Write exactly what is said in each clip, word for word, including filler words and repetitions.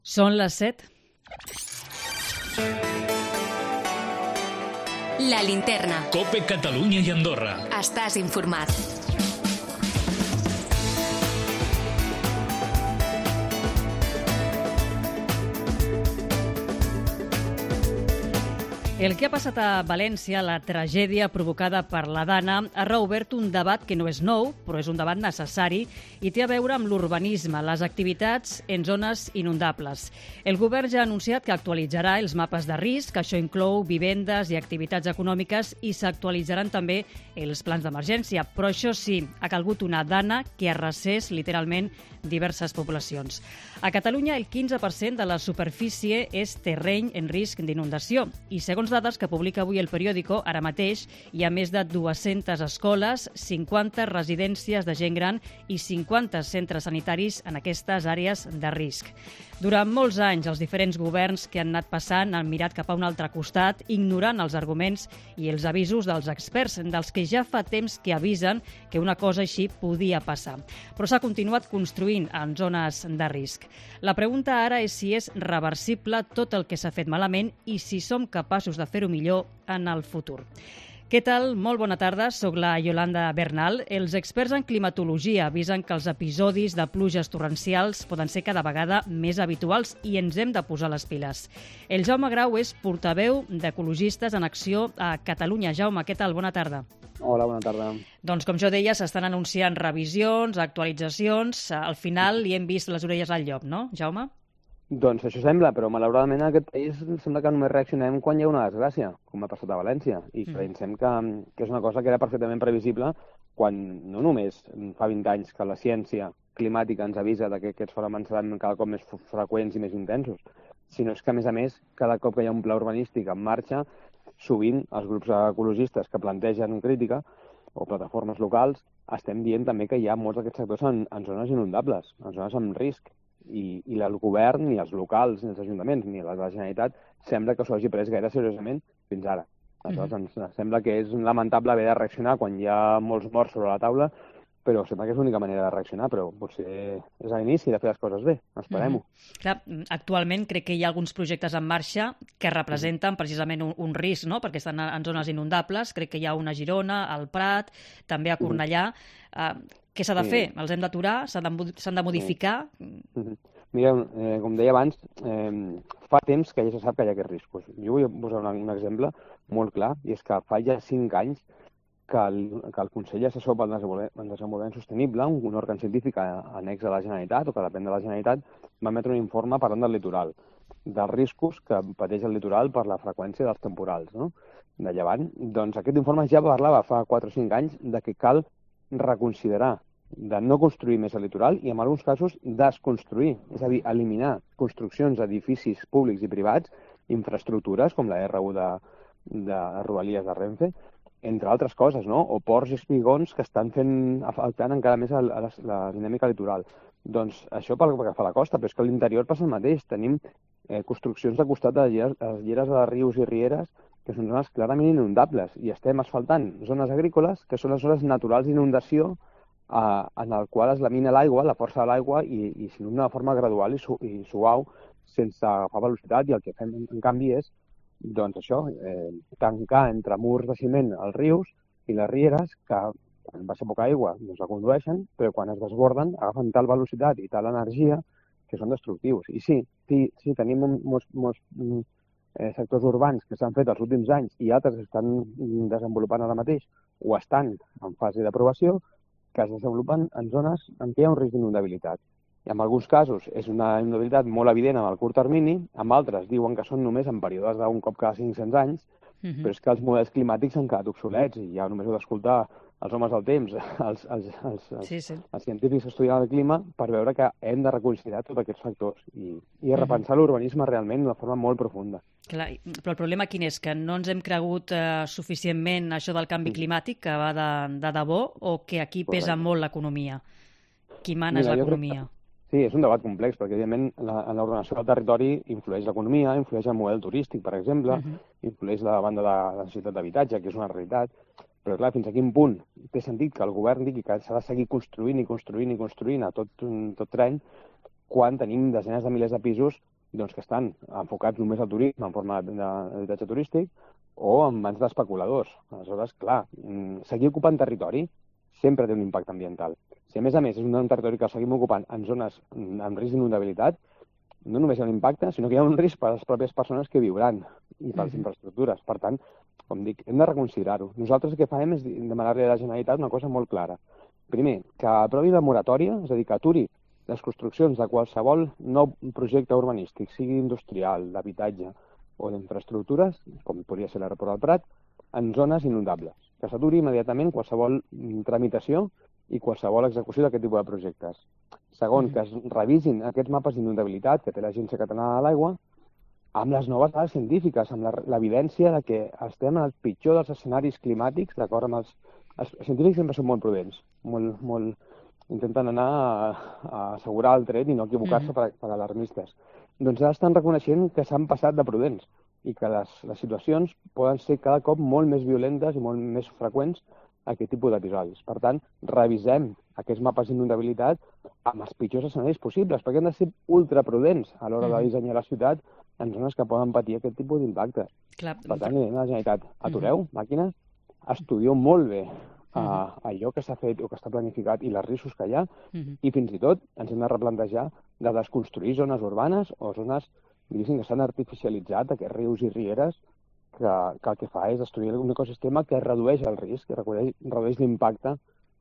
Són les set. La Linterna. COPE Catalunya i Andorra. Estàs informat. El que ha passat a València, la tragèdia provocada per la Dana, ha reobert un debat que no és nou, però és un debat necessari i té a veure amb l'urbanisme, les activitats en zones inundables. El govern ja ha anunciat que actualitzarà els mapes de risc, això inclou vivendes i activitats econòmiques, i s'actualitzaran també els plans d'emergència. Però això sí, ha calgut una Dana que arrasés literalment diverses poblacions. A Catalunya, el quinze per cent de la superfície és terreny en risc d'inundació i, segons dades que publica avui el periòdico, ara mateix hi ha més de dues-centes escoles, cinquanta residències de gent gran i cinquanta centres sanitaris en aquestes àrees de risc. Durant molts anys, els diferents governs que han anat passant han mirat cap a un altre costat, ignorant els arguments i els avisos dels experts, dels que ja fa temps que avisen que una cosa així podia passar. Però s'ha continuat construint en zones de risc. La pregunta ara és si és reversible tot el que s'ha fet malament i si som capaços de fer-ho millor en el futur. Què tal? Molt bona tarda, soc la Yolanda Bernal. Els experts en climatologia avisen que els episodis de pluges torrencials poden ser cada vegada més habituals i ens hem de posar les piles. El Jaume Grau és portaveu d'Ecologistes en Acció a Catalunya. Jaume, què tal? Bona tarda. Hola, bona tarda. Doncs, com jo deia, s'estan anunciant revisions, actualitzacions. Al final li hem vist les orelles al llop, no, Jaume? Doncs això sembla, però malauradament en aquest país sembla que només reaccionem quan hi ha una desgràcia, com ha passat a València, i mm. pensem que, que és una cosa que era perfectament previsible quan no només fa vint anys que la ciència climàtica ens avisa de que aquests fenòmens seran cada cop més freqüents i més intensos, sinó és que, a més a més, cada cop que hi ha un pla urbanístic en marxa, sovint els grups ecologistes que plantegen crítica o plataformes locals estem dient també que hi ha molts d'aquests sectors en, en zones inundables, en zones amb risc. I, i el govern, ni els locals, ni els ajuntaments, ni la, la Generalitat sembla que s'ho hagi pres gaire seriosament fins ara. Aleshores, mm-hmm. ens sembla que és lamentable haver de reaccionar quan hi ha molts morts sobre la taula, però sembla que és l'única manera de reaccionar, però potser és a l'inici de fer les coses bé. Esperem-ho. Mm-hmm. Clar, actualment crec que hi ha alguns projectes en marxa que representen precisament un, un risc, no?, perquè estan en zones inundables. Crec que hi ha una a Girona, al Prat, també a Cornellà. Mm-hmm. Uh, Què s'ha de fer? Sí. Els hem d'aturar? S'han de, s'han de modificar? Sí. Mira, eh, com deia abans, eh, fa temps que ja se sap que hi ha aquests riscos. Jo vull posar un, un exemple molt clar, i és que fa ja cinc anys que el, que el Consell Assessor pel Desenvolupament Sostenible, un, un òrgan científic annex a la Generalitat, o que depèn de la Generalitat, va emetre un informe parlant del litoral, dels riscos que pateix el litoral per la freqüència dels temporals, no?, de llevant. Doncs aquest informe ja parlava fa quatre o cinc anys de que cal reconsiderar de no construir més al litoral i, en alguns casos, desconstruir, és a dir, eliminar construccions d'edificis públics i privats, infraestructures com la erre u de, de Rodalies de Renfe, entre altres coses, no?, o ports i espigons que estan fent, afectant encara més a la, la dinàmica litoral. Doncs això pel que fa a la costa, però és que a l'interior passa el mateix. Tenim eh, construccions de costat de les lleres de rius i rieres que són zones clarament inundables i estem asfaltant zones agrícoles que són les zones naturals d'inundació eh, en el qual es lamina l'aigua, la força de l'aigua, i, i s'inunda de forma gradual i, su i suau sense agafar velocitat, i el que fem en canvi és doncs això, eh, tancar entre murs de ciment els rius i les rieres que quan baixa poca aigua doncs la condueixen, però quan es desborden agafen tal velocitat i tal energia que són destructius. I sí, sí, sí tenim molts, molts Eh, sectors urbans que s'han fet els últims anys i altres que estan desenvolupant ara mateix o estan en fase d'aprovació, que es desenvolupen en zones en què hi ha un risc d'inundabilitat. I en alguns casos és una inundabilitat molt evident en el curt termini, amb altres diuen que són només en períodes d'un cop cada cinc-cents anys, uh-huh. però és que els models climàtics s'han quedat obsolets i ja només heu d'escoltar els homes del temps, els, els, els, els, sí, sí. els científics que estudien el clima, per veure que hem de reconsiderar tots aquests factors i, i repensar uh-huh. l'urbanisme realment d'una forma molt profunda. Clar, però el problema quin és? Que no ens hem cregut eh, suficientment això del canvi climàtic, que va de, de debò, o que aquí pesa Correcte. molt l'economia? Qui mana Mira, és l'economia? Que... Sí, és un debat complex, perquè evidentment la, en l'ordenació del territori influeix l'economia, influeix el model turístic, per exemple, uh-huh. influeix la banda de la necessitat d'habitatge, que és una realitat. Però, clar, fins a quin punt té sentit que el govern digui que s'ha de seguir construint i construint i construint a tot, tot tren quan tenim desenes de milers de pisos doncs, que estan enfocats només al turisme en forma d'habitatge turístic o en mans d'especuladors. Aleshores, clar, seguir ocupant territori sempre té un impacte ambiental. Si a més a més és un territori que el seguim ocupant en zones amb risc d'inundabilitat, no només hi ha un impacte, sinó que hi ha un risc per a les pròpies persones que viuran i per les infraestructures. Per tant, com dic, hem de reconsiderar-ho. Nosaltres el que farem és demanar-li a la Generalitat una cosa molt clara. Primer, que aprovi la moratòria, és a dir, que aturi les construccions de qualsevol nou projecte urbanístic, sigui industrial, d'habitatge o d'infraestructures, com podria ser l'aeroport del Prat, en zones inundables. Que s'aturi immediatament qualsevol tramitació i qualsevol execució d'aquest tipus de projectes. Segon, que es revisin aquests mapes d'inundabilitat que té l'Agència Catalana de l'Aigua amb les noves dades científiques, amb l'evidència de que estem en el pitjor dels escenaris climàtics, d'acord amb els... Els científics sempre són molt prudents, molt, molt... intenten anar a, a assegurar el tret i no equivocar-se per, per alarmistes. Doncs ara estan reconeixent que s'han passat de prudents i que les, les situacions poden ser cada cop molt més violentes i molt més freqüents a aquest tipus d'episodis. Per tant, revisem aquests mapes d'inundabilitat amb els pitjors escenaris possibles, perquè hem de ser ultraprudents a l'hora de dissenyar la ciutat en zones que poden patir aquest tipus d'impacte. Per tant, la Generalitat, atureu, màquines, estudieu molt bé uh, allò que s'ha fet o que està planificat i els riscos que hi ha, uh-huh. i fins i tot ens hem de replantejar de desconstruir zones urbanes o zones, diguéssim, que s'han artificialitzat, aquests rius i rieres, que, que el que fa és destruir un ecosistema que redueix el risc, que redueix, redueix l'impacte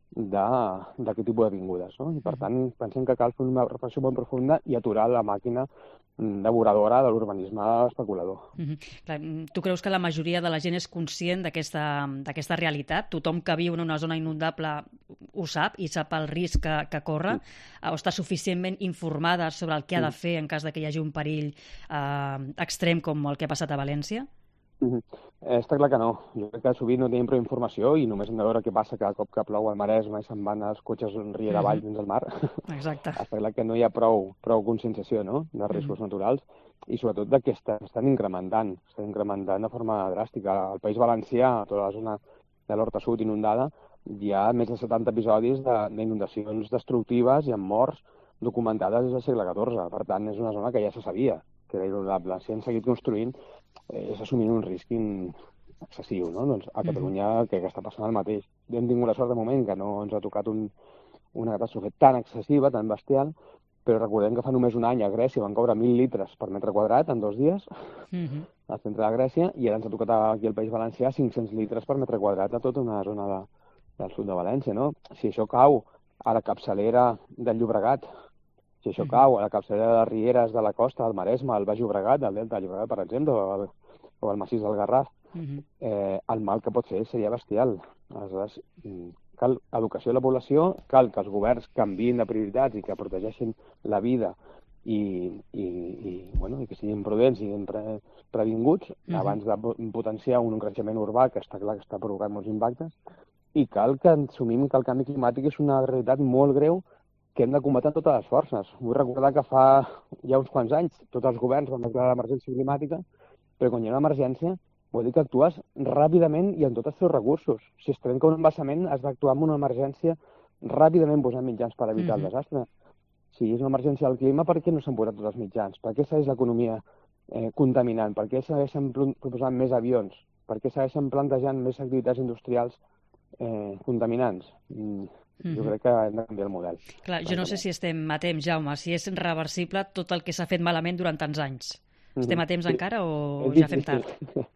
d'aquest tipus d'avingudes. No? I per tant, pensem que cal fer una reflexió molt profunda i aturar la màquina devoradora de l'urbanisme especulador. Mm-hmm. Clar, tu creus que la majoria de la gent és conscient d'aquesta realitat? Tothom que viu en una zona inundable ho sap i sap el risc que, que corre? Sí. O està suficientment informada sobre el que ha de fer en cas de que hi hagi un perill eh, extrem com el que ha passat a València? Mm-hmm. eh, està clar que no. Jo crec que sovint no tenim prou informació i només hem de veure què passa cada cop que plou al Maresme i se'n van els cotxes riera avall fins al mar. Exacte. Està clar que no hi ha prou, prou conscienciació, no?, de riscos mm-hmm. naturals i sobretot de que estan incrementant, estan incrementant de forma dràstica. Al País Valencià, a tota la zona de l'Horta Sud inundada, hi ha més de setanta episodis d'inundacions destructives i amb morts documentades des del segle catorze. Per tant, és una zona que ja se sabia que era inundable. Si han seguit construint, eh, és assumint un risc excessiu, no? Doncs a Catalunya que, que està passant el mateix. Hem tingut la sort de moment que no ens ha tocat un, una catàstrofe tan excessiva, tan bestial, però recordem que fa només un any a Grècia van caure mil litres per metre quadrat en dos dies, uh-huh. al centre de Grècia, i ara ens ha tocat aquí al País Valencià cinc-cents litres per metre quadrat a tota una zona de, del sud de València, no? Si això cau a la capçalera del Llobregat, si això uh-huh. cau a la capçalera de les rieres de la costa, del Maresme, al Baix Llobregat, del Delta del Llobregat, per exemple, o al, o al massís del Garraf, uh-huh. eh, el mal que pot fer seria bestial. Aleshores, cal educació de la població, cal que els governs canviïn de prioritats i que protegeixin la vida i, i, i, bueno, i que siguin prudents i pre, previnguts uh-huh. abans de potenciar un creixement urbà que està clar que està provocant molts impactes, i cal que assumim que el canvi climàtic és una realitat molt greu que hem de combatre amb totes les forces. Vull recordar que fa ja uns quants anys tots els governs van declarar l'emergència climàtica, però quan hi ha una emergència vol dir que actues ràpidament i amb tots els seus recursos. Si es trenca un embassament, has d'actuar amb una emergència ràpidament posant mitjans per evitar mm-hmm. el desastre. Si és una emergència del clima, per què no s'han posat tots els mitjans? Per què segueix l'economia eh, contaminant? Per què segueixen proposant més avions? Per què segueixen plantejant més activitats industrials eh, contaminants? Mm. Mm-hmm. Jo crec que hem de canviar el model. Clar, jo no sé si estem a temps, Jaume, si és reversible tot el que s'ha fet malament durant tants anys. Mm-hmm. Estem a temps sí. encara o ja fem tard?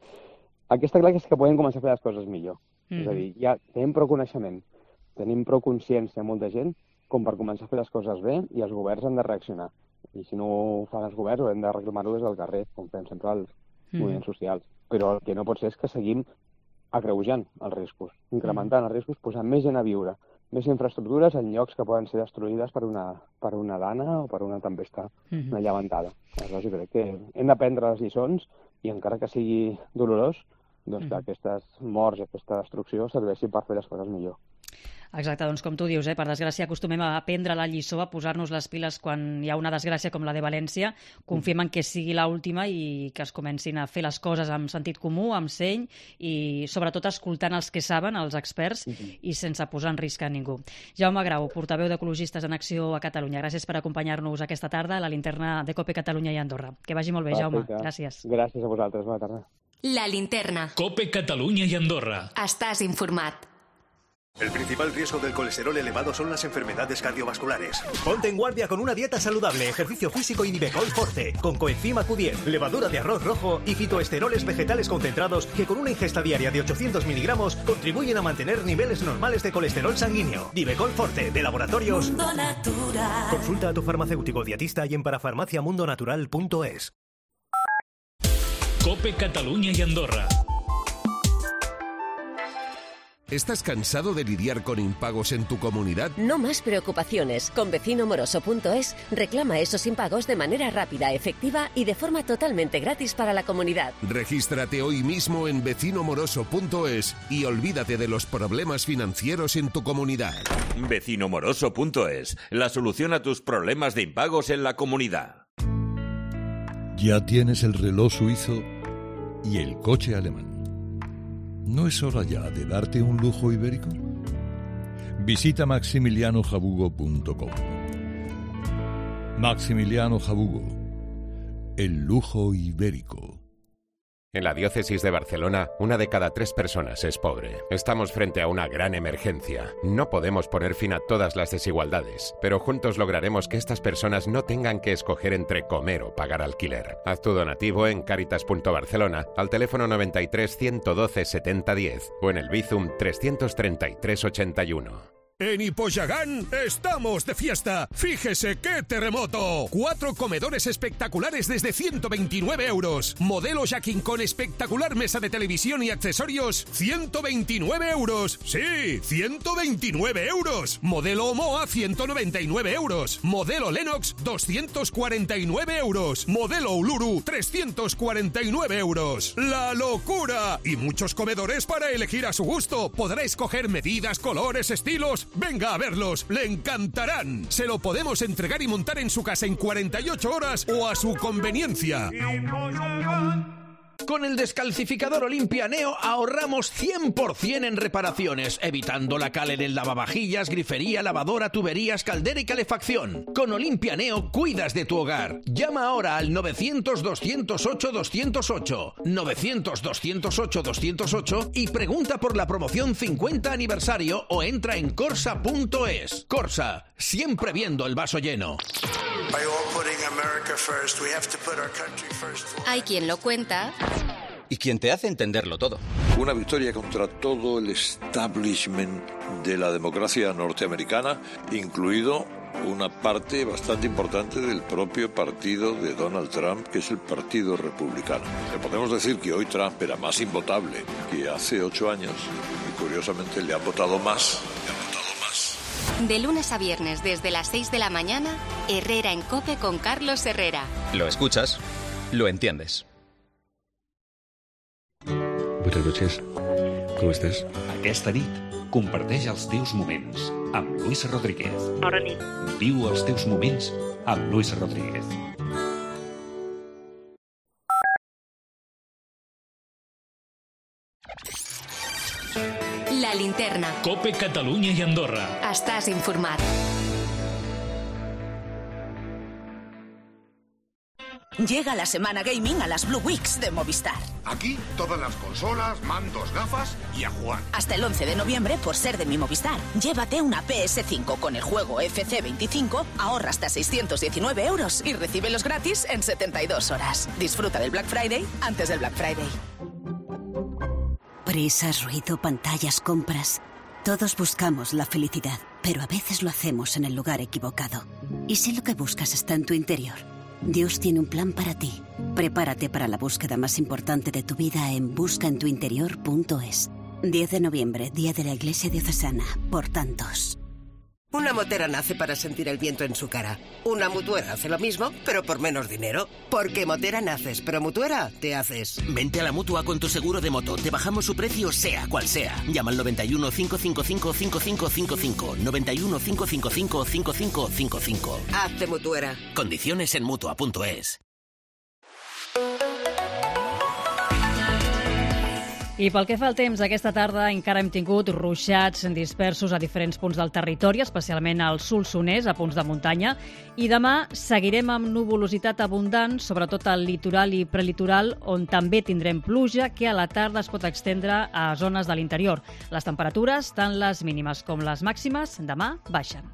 El que està clar és que podem començar a fer les coses millor. Mm-hmm. És a dir, ja tenim prou coneixement, tenim prou consciència molta gent com per començar a fer les coses bé i els governs han de reaccionar. I si no ho fan els governs, hem de reclamar-ho des del carrer, com fem sempre els mm-hmm. moviments socials. Però el que no pot ser és que seguim agreujant els riscos, incrementant mm-hmm. els riscos, posant més gent a viure, més infraestructures en llocs que poden ser destruïdes per una, per una dana o per una tempesta, mm-hmm. una llevantada. Aleshores, jo crec que hem d'aprendre les lliçons i encara que sigui dolorós, doncs mm-hmm. que aquestes morts i aquesta destrucció serveixi per fer les coses millor. Exacte, doncs com tu dius, eh, per desgràcia acostumem a aprendre la lliçó, a posar-nos les piles quan hi ha una desgràcia com la de València. Confiem en que sigui l'última i que es comencin a fer les coses amb sentit comú, amb seny i sobretot escoltant els que saben, els experts, uh-huh. i sense posar en risc a ningú. Jaume Grau, portaveu d'Ecologistes en Acció a Catalunya. Gràcies per acompanyar-nos aquesta tarda a la linterna de COPE Catalunya i Andorra. Que vagi molt bé, Jaume. Gràcies. Gràcies a vosaltres. Bona tarda. La linterna. COPE Catalunya i Andorra. Estàs informat. El principal riesgo del colesterol elevado son las enfermedades cardiovasculares. Ponte en guardia con una dieta saludable, ejercicio físico y Nivecol Forte, con coenzima Q diez, levadura de arroz rojo y fitoesteroles vegetales concentrados que con una ingesta diaria de ochocientos miligramos contribuyen a mantener niveles normales de colesterol sanguíneo. Nivecol Forte, de Laboratorios Mundo Natural. Consulta a tu farmacéutico dietista y en parafarmacia mundo natural punto es. COPE Catalunya y Andorra. ¿Estás cansado de lidiar con impagos en tu comunidad? No más preocupaciones. Con vecino moroso punto es reclama esos impagos de manera rápida, efectiva y de forma totalmente gratis para la comunidad. Regístrate hoy mismo en vecino moroso punto es y olvídate de los problemas financieros en tu comunidad. vecino moroso punto es, la solución a tus problemas de impagos en la comunidad. Ya tienes el reloj suizo y el coche alemán. ¿No es hora ya de darte un lujo ibérico? Visita maximiliano jabugo punto com. Maximiliano Jabugo, el lujo ibérico. En la diócesis de Barcelona, una de cada tres personas es pobre. Estamos frente a una gran emergencia. No podemos poner fin a todas las desigualdades, pero juntos lograremos que estas personas no tengan que escoger entre comer o pagar alquiler. Haz tu donativo en caritas punto barcelona al teléfono noventa y tres, ciento doce, setenta diez o en el Bizum trescientos treinta y tres, ochenta y uno. En Hipoyagán estamos de fiesta. Fíjese qué terremoto. Cuatro comedores espectaculares desde ciento veintinueve euros. Modelo Jacking con espectacular mesa de televisión y accesorios, ciento veintinueve euros. Sí, ciento veintinueve euros. Modelo Omoa, ciento noventa y nueve euros. Modelo Lennox, doscientos cuarenta y nueve euros. Modelo Uluru, trescientos cuarenta y nueve euros. ¡La locura! Y muchos comedores para elegir a su gusto. Podrá escoger medidas, colores, estilos. Venga a verlos, le encantarán. Se lo podemos entregar y montar en su casa en cuarenta y ocho horas o a su conveniencia. Con el descalcificador Olimpia Neo ahorramos cien por ciento en reparaciones, evitando la cal en el lavavajillas, grifería, lavadora, tuberías, caldera y calefacción. Con Olimpia Neo cuidas de tu hogar. Llama ahora al novecientos, doscientos ocho, doscientos ocho, novecientos, doscientos ocho, doscientos ocho y pregunta por la promoción cincuenta aniversario o entra en corsa punto es. Corsa, siempre viendo el vaso lleno. Hay quien lo cuenta y quien te hace entenderlo todo. Una victoria contra todo el establishment de la democracia norteamericana, incluido una parte bastante importante del propio partido de Donald Trump, que es el Partido Republicano. Le podemos decir que hoy Trump era más invotable que hace ocho años y curiosamente le han votado más. Le han votado más. De lunes a viernes desde las seis de la mañana, Herrera en COPE con Carlos Herrera. Lo escuchas, lo entiendes. Buenas noches. ¿Cómo estás? Aquesta nit, comparteix els teus moments amb Luis Rodríguez. Bona nit. Viu els teus moments amb Luis Rodríguez. La linterna. COPE Catalunya i Andorra. Estàs informat. Llega la semana gaming a las Blue Weeks de Movistar. Aquí todas las consolas, mandos, gafas y a jugar. Hasta el once de noviembre, por ser de mi Movistar, llévate una P S cinco con el juego F C veinticinco, ahorra hasta seiscientos diecinueve euros y recíbelos gratis en setenta y dos horas. Disfruta del Black Friday antes del Black Friday. Prisas, ruido, pantallas, compras. Todos buscamos la felicidad, pero a veces lo hacemos en el lugar equivocado. ¿Y si lo que buscas está en tu interior? Dios tiene un plan para ti. Prepárate para la búsqueda más importante de tu vida en busca en tu interior punto es. diez de noviembre, Día de la Iglesia Diocesana, por tantos. Una motera nace para sentir el viento en su cara. Una mutuera hace lo mismo, pero por menos dinero. Porque motera naces, pero mutuera te haces. Vente a la Mutua con tu seguro de moto. Te bajamos su precio sea cual sea. Llama al noventa y uno, cinco cinco cinco, cinco cinco cinco cinco. noventa y uno, cinco cinco cinco, cinco cinco cinco cinco. Hazte mutuera. Condiciones en mutua punto es. I pel que fa al temps, aquesta tarda encara hem tingut ruixats dispersos a diferents punts del territori, especialment al Solsonès, a punts de muntanya, i demà seguirem amb nuvolositat abundant, sobretot al litoral i prelitoral, on també tindrem pluja, que a la tarda es pot estendre a zones de l'interior. Les temperatures, tant les mínimes com les màximes, demà baixen.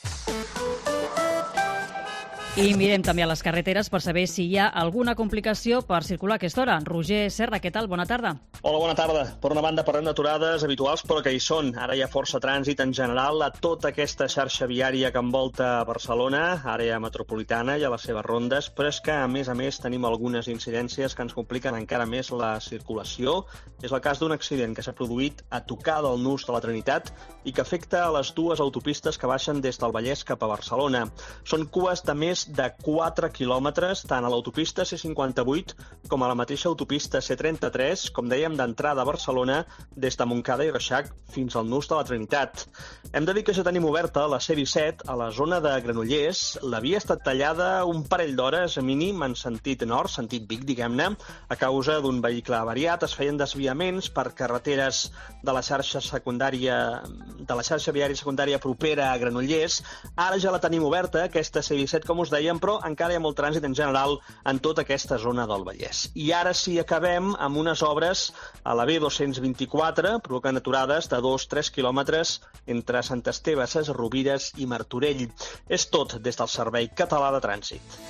I mirem també a les carreteres per saber si hi ha alguna complicació per circular a aquesta hora. Roger Serra, què tal? Bona tarda. Hola, bona tarda. Per una banda parlem d'aturades habituals, però que hi són. Ara hi ha força trànsit en general a tota aquesta xarxa viària que envolta Barcelona, àrea metropolitana i a les seves rondes, però és que, a més a més, tenim algunes incidències que ens compliquen encara més la circulació. És el cas d'un accident que s'ha produït a tocar del Nus de la Trinitat i que afecta a les dues autopistes que baixen des del Vallès cap a Barcelona. Són cues de més de quatre quilòmetres, tant a l'autopista C cinquanta-vuit com a la mateixa autopista C trenta-tres, com dèiem, d'entrada a Barcelona des de Montcada i Reixac fins al Nus de la Trinitat. Hem de dir que ja tenim oberta la C disset a la zona de Granollers. L'havia estat tallada un parell d'hores a mínim en sentit nord, sentit Vic, diguem-ne, a causa d'un vehicle avariat. Es feien desviaments per carreteres de la xarxa secundària de la xarxa viària secundària propera a Granollers. Ara ja la tenim oberta, aquesta C disset, com us deia, però encara hi ha molt trànsit en general en tota aquesta zona del Vallès. I ara sí acabem amb unes obres a la B dos-cents vint-i-quatre, provocant aturades de dos a tres quilòmetres entre Sant Esteve, Ses Rovires i Martorell. És tot des del Servei Català de Trànsit.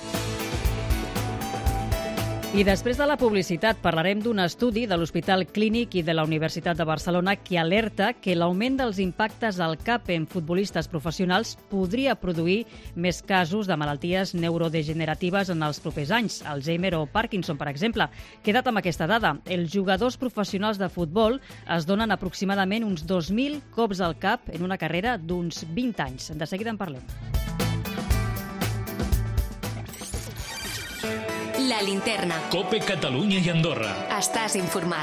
I després de la publicitat parlarem d'un estudi de l'Hospital Clínic i de la Universitat de Barcelona que alerta que l'augment dels impactes al cap en futbolistes professionals podria produir més casos de malalties neurodegeneratives en els propers anys, Alzheimer o Parkinson, per exemple. Queda't amb aquesta dada. Els jugadors professionals de futbol es donen aproximadament uns dos mil cops al cap en una carrera d'uns vint anys. De seguida en parlem. La linterna. COPE Catalunya i Andorra. Estàs informat.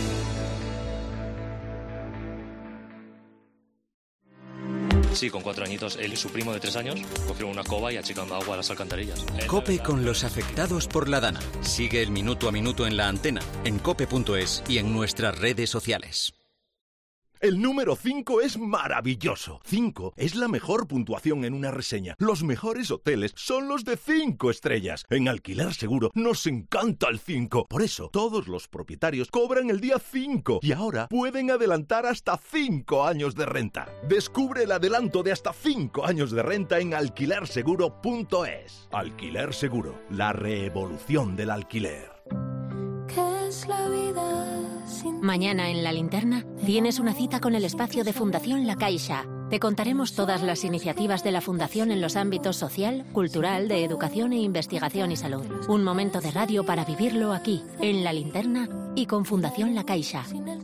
Sí, con cuatro añitos. Él y su primo de tres años cogieron una escoba y achicando agua a las alcantarillas. COPE con los afectados por la Dana. Sigue el minuto a minuto en la antena, en cope punto es y en nuestras redes sociales. El número cinco es maravilloso. cinco es la mejor puntuación en una reseña. Los mejores hoteles son los de cinco estrellas. En Alquiler Seguro nos encanta el cinco. Por eso, todos los propietarios cobran el día cinco y ahora pueden adelantar hasta cinco años de renta. Descubre el adelanto de hasta cinco años de renta en alquiler seguro punto es. Alquiler Seguro, la revolución del alquiler. ¿Qué es la vida? Mañana en La Linterna tienes una cita con el espacio de Fundación La Caixa. Te contaremos todas las iniciativas de la Fundación en los ámbitos social, cultural, de educación e investigación y salud. Un momento de radio para vivirlo aquí, en La Linterna y con Fundación La Caixa.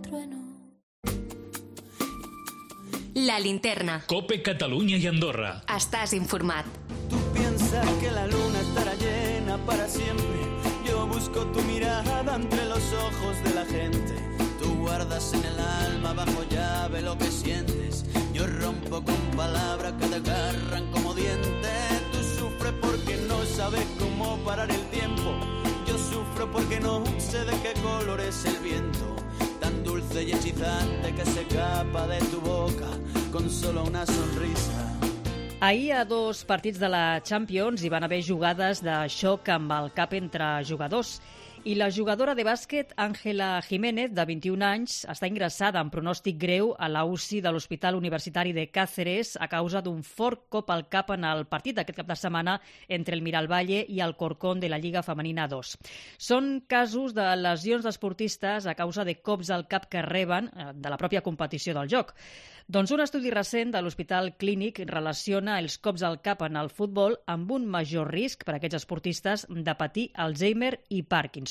La Linterna. COPE Catalunya i Andorra. Estàs informat. Tú piensas que la luna estará llena para siempre. Yo busco tu mirada entre los ojos de la gente. Tú guardas en el alma bajo llave lo que sientes. Yo rompo con palabras que te agarran como dientes. Tú sufres porque no sabes cómo parar el tiempo. Yo sufro porque no sé de qué color es el viento. Tan dulce y hechizante que se escapa de tu boca con solo una sonrisa. Ahir a dos partits de la Champions hi van haver jugades de xoc amb el cap entre jugadors. I la jugadora de bàsquet, Ángela Jiménez, de vint-i-un anys, està ingressada amb pronòstic greu a la U C I de l'Hospital Universitari de Cáceres a causa d'un fort cop al cap en el partit d'aquest cap de setmana entre el Miralvalle i el Corcón de la Lliga Femenina dos. Són casos de lesions d'esportistes a causa de cops al cap que reben de la pròpia competició del joc. Doncs un estudi recent de l'Hospital Clínic relaciona els cops al cap en el futbol amb un major risc per a aquests esportistes de patir Alzheimer i Parkinson.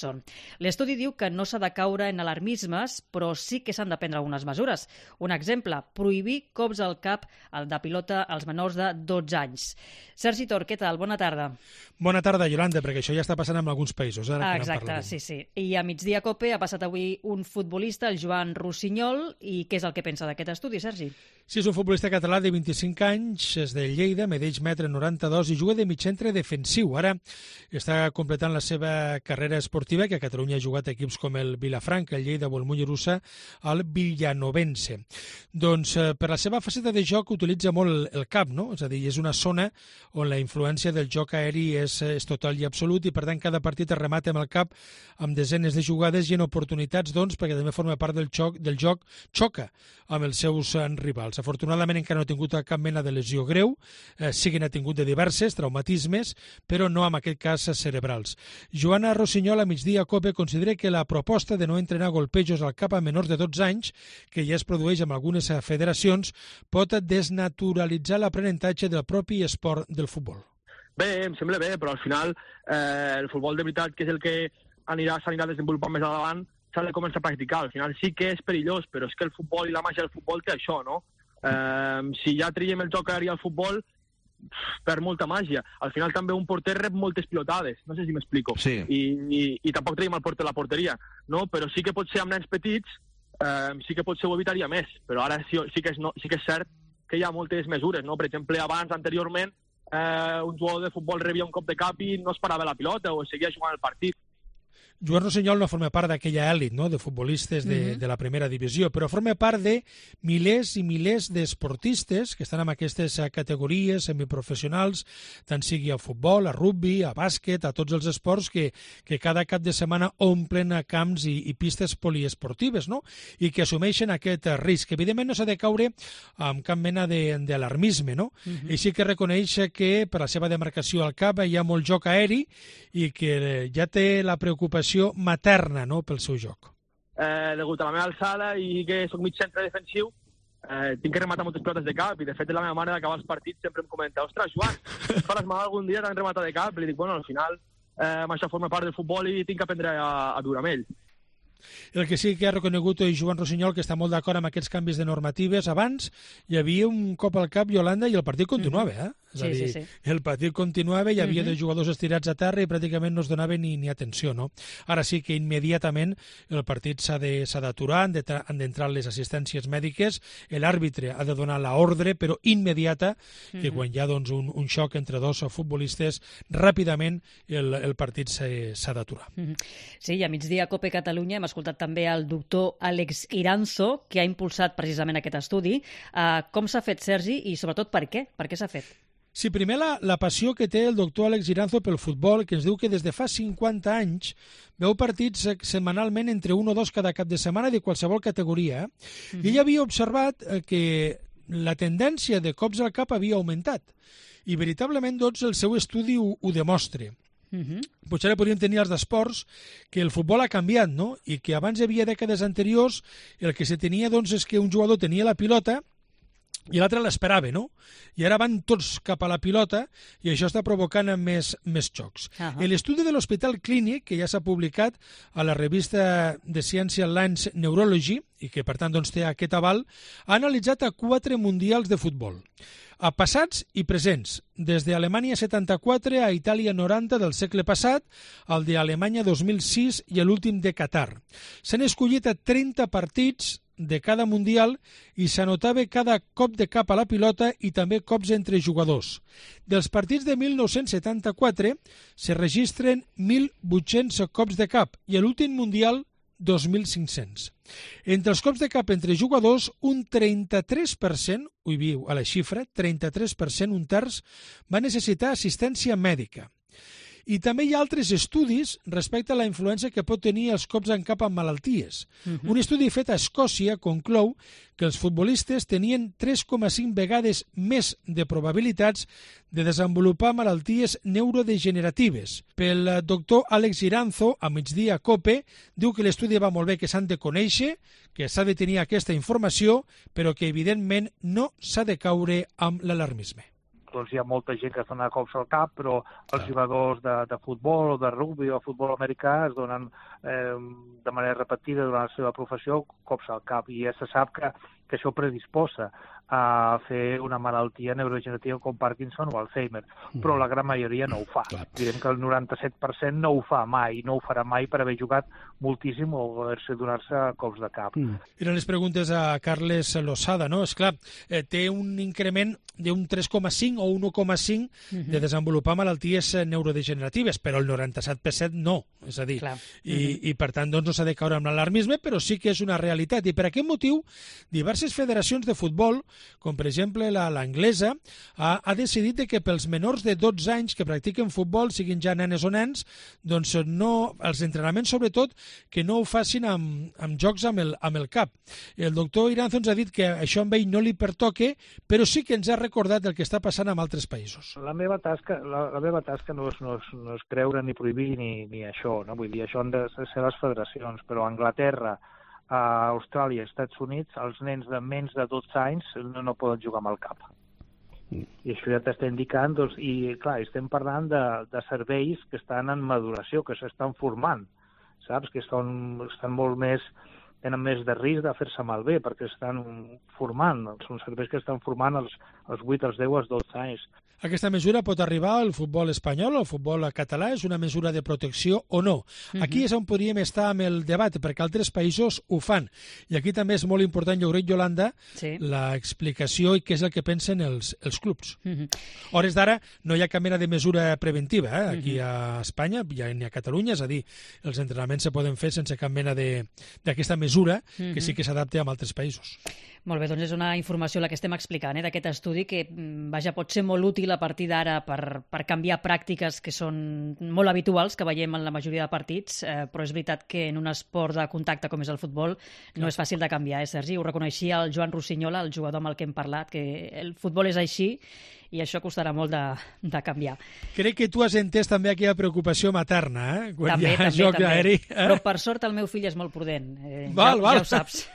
són. L'estudi diu que no s'ha de caure en alarmismes, però sí que s'han de prendre algunes mesures. Un exemple, prohibir cops al cap de pilota als menors de dotze anys. Sergi Tor, què tal? Bona tarda. Bona tarda, Yolanda, perquè això ja està passant en alguns països. Ara ah, exacte, sí, sí. I a migdia COPE ha passat avui un futbolista, el Joan Rossinyol, i què és el que pensa d'aquest estudi, Sergi? Sí, és un futbolista català de vint-i-cinc anys, és de Lleida, medeix metre noranta-dos i juga de mitjantre defensiu. Ara està completant la seva carrera esportiva, que a Catalunya ha jugat a equips com el Vilafranca, el Lleida o el Mollerussa, al Villanovense. Doncs per la seva faceta de joc utilitza molt el cap, no? És a dir, és una zona on la influència del joc aeri és, és total i absolut i per tant cada partit es remata amb el cap amb desenes de jugades i en oportunitats, doncs, perquè també forma part del joc, del joc xoca amb els seus rivals. Afortunadament encara no ha tingut cap mena de lesió greu, eh, sí que n'ha tingut de diverses, traumatismes, però no en aquest cas cerebrals. Joana Rossinyol a migdia COPE considera que la proposta de no entrenar golpejos al cap a menors de dotze anys, que ja es produeix amb algunes federacions, pot desnaturalitzar l'aprenentatge del propi esport del futbol. Bé, em sembla bé, però al final eh, el futbol de veritat, que és el que anirà s'anirà desenvolupant més endavant, s'ha de començar a practicar. Al final sí que és perillós, però és que el futbol i la màgia del futbol té això, no? Eh, si ja triem el joc aeri al futbol, perd molta màgia. Al final també un porter rep moltes pilotades, no sé si m'explico. Sí. I, i, i tampoc traiem el porter a la porteria, no? Però sí que pot ser amb nens petits, eh, sí que pot ser ho evitaria més, però ara sí, sí, que és, no, sí que és cert que hi ha moltes mesures, no? Per exemple, abans, anteriorment, eh, un jugador de futbol rebia un cop de cap i no es parava la pilota o seguia jugant el partit. Joan Rossinyol no forma part d'aquella èlit, no?, de futbolistes de, mm-hmm. de la primera divisió, però forma part de milers i milers d'esportistes que estan en aquestes categories semiprofessionals, tant sigui a futbol, a rugby, a bàsquet, a tots els esports que, que cada cap de setmana omplen camps i, i pistes poliesportives, no?, i que assumeixen aquest risc. Evidentment no s'ha de caure amb cap mena d'alarmisme, no? Mm-hmm. I sí que reconeix que per la seva demarcació al cap hi ha molt joc aeri i que ja té la preocupació materna, no?, pel seu joc. Eh, degut a la meva alçada i que soc mig centre defensiu, eh, tinc que rematar moltes pilotes de cap i de fet la meva mare d'acabar els partits sempre em comenta: ostres, Joan, faràs mal algun dia t'han rematat de cap? I li dic, bueno, al final eh, això forma part del futbol i tinc que aprendre a, a viure amb ell. El que sí que ha reconegut Joan Rossinyol, que està molt d'acord amb aquests canvis de normatives. Abans hi havia un cop al cap, Yolanda, i el partit continuava, eh? És sí, a dir, sí, sí. el partit continuava, hi havia uh-huh. dos jugadors estirats a terra i pràcticament no es donava ni, ni atenció, no? Ara sí que immediatament el partit s'ha de, s'ha d'aturar, han d'entrar les assistències mèdiques, l'àrbitre ha de donar l'ordre, però immediata, que uh-huh. quan hi ha doncs, un, un xoc entre dos futbolistes, ràpidament el, el partit s'ha d'aturar. Uh-huh. Sí, i a migdia COPE Catalunya hem escoltat també el doctor Àlex Iranzo, que ha impulsat precisament aquest estudi. Uh, com s'ha fet, Sergi, i sobretot per què? Per què s'ha fet? Sí, primer la, la passió que té el doctor Àlex Iranzo pel futbol, que ens diu que des de fa cinquanta anys veu partits setmanalment entre un o dos cada cap de setmana de qualsevol categoria. Eh? Mm-hmm. I ell havia observat que la tendència de cops al cap havia augmentat. I veritablement, doncs, el seu estudi ho, ho demostra. Uh-huh. Potser ara podríem tenir els d'esports que el futbol ha canviat, no? I que abans hi havia dècades anteriors el que se tenia doncs és que un jugador tenia la pilota i l'altre l'esperava, no? I ara van tots cap a la pilota i això està provocant més, més xocs. Uh-huh. L'estudi de l'Hospital Clínic, que ja s'ha publicat a la revista de ciència Lance Neurology i que per tant doncs, té aquest aval, ha analitzat a quatre mundials de futbol. A passats i presents, des d'Alemanya setanta-quatre a Itàlia noranta del segle passat, al d'Alemanya dos mil sis i l'últim de Qatar. S'han escollit a trenta partits de cada mundial i s'anotava cada cop de cap a la pilota i també cops entre jugadors. Dels partits de mil nou-cents setanta-quatre se registren mil vuit-cents cops de cap i a l'últim mundial dos mil cinc-cents. Entre els cops de cap entre jugadors, un trenta-tres per cent, ho viu a la xifra, trenta-tres per cent, un terç, va necessitar assistència mèdica. I també hi ha altres estudis respecte a la influència que pot tenir els cops en cap amb malalties. Uh-huh. Un estudi fet a Escòcia conclou que els futbolistes tenien tres coma cinc vegades més de probabilitats de desenvolupar malalties neurodegeneratives. Pel doctor Àlex Iranzo, a migdia COPE, diu que l'estudi va molt bé, que s'han de conèixer, que s'ha de tenir aquesta informació, però que evidentment no s'ha de caure amb l'alarmisme. doncs hi ha molta gent que es dona cops al cap, però els jugadors de, de futbol o de rugby o futbol americà es donen eh, de manera repetida durant la seva professió cops al cap, i ja se sap que, que això predisposa a fer una malaltia neurodegenerativa com Parkinson o Alzheimer, però la gran majoria no ho fa. Clar. Direm que el noranta-set per cent no ho fa mai, no ho farà mai per haver jugat moltíssim o haver-se donar-se cops de cap. Mm. Eren les preguntes a Carles Losada, no? Esclar, eh, té un increment d'un tres coma cinc o un un coma cinc mm-hmm. de desenvolupar malalties neurodegeneratives, però el noranta-set per cent no, és a dir, Clar. i, mm-hmm. i per tant doncs, no s'ha de caure amb l'alarmisme, però sí que és una realitat, i per aquest motiu diverses federacions de futbol, com per exemple l'anglesa, ha, ha decidit que pels menors de dotze anys que practiquen futbol, siguin ja nenes o nens, doncs no, els entrenaments sobretot, que no ho facin amb, amb jocs amb el, amb el cap. El doctor Iranzo ens ha dit que això amb ell no li pertoque, però sí que ens ha recordat el que està passant en altres països. La meva tasca, la, la meva tasca no, és, no, és, no és creure ni prohibir ni, ni això, no? Vull dir, això han de ser les federacions, però a Anglaterra, a Austràlia i als Estats Units, els nens de menys de dotze anys no, no poden jugar amb el cap. I això ja t'està indicant, doncs, i clar, estem parlant de, de serveis que estan en maduració, que s'estan formant, saps? Que estan, estan molt més, tenen més de risc de fer-se malbé, perquè estan formant, són serveis que estan formant als, als vuit, als deu, als dotze anys. Aquesta mesura pot arribar al futbol espanyol o al futbol català? És una mesura de protecció o no? Uh-huh. Aquí és on podríem estar amb el debat, perquè altres països ho fan. I aquí també és molt important, jo crec, Yolanda, sí. l'explicació i què és el que pensen els, els clubs. Uh-huh. A hores d'ara no hi ha cap mena de mesura preventiva, eh? Aquí uh-huh. a Espanya, ja ni a Catalunya, és a dir, els entrenaments se poden fer sense cap mena d'aquesta mesura, uh-huh. que sí que s'adapta a altres països. Molt bé, doncs és una informació la que estem explicant, eh, d'aquest estudi que, vaja, pot ser molt útil a partir d'ara per, per canviar pràctiques que són molt habituals, que veiem en la majoria de partits, eh, però és veritat que en un esport de contacte com és el futbol no és fàcil de canviar, eh, Sergi? Ho reconeixia el Joan Rossinyola, el jugador amb el que hem parlat, que el futbol és així i això costarà molt de, de canviar. Crec que tu has entès també aquella preocupació materna, eh? Quan també, hi ha també, joc també. aeri. Eh? Però per sort el meu fill és molt prudent. Eh, val, ja, val. ja ho saps.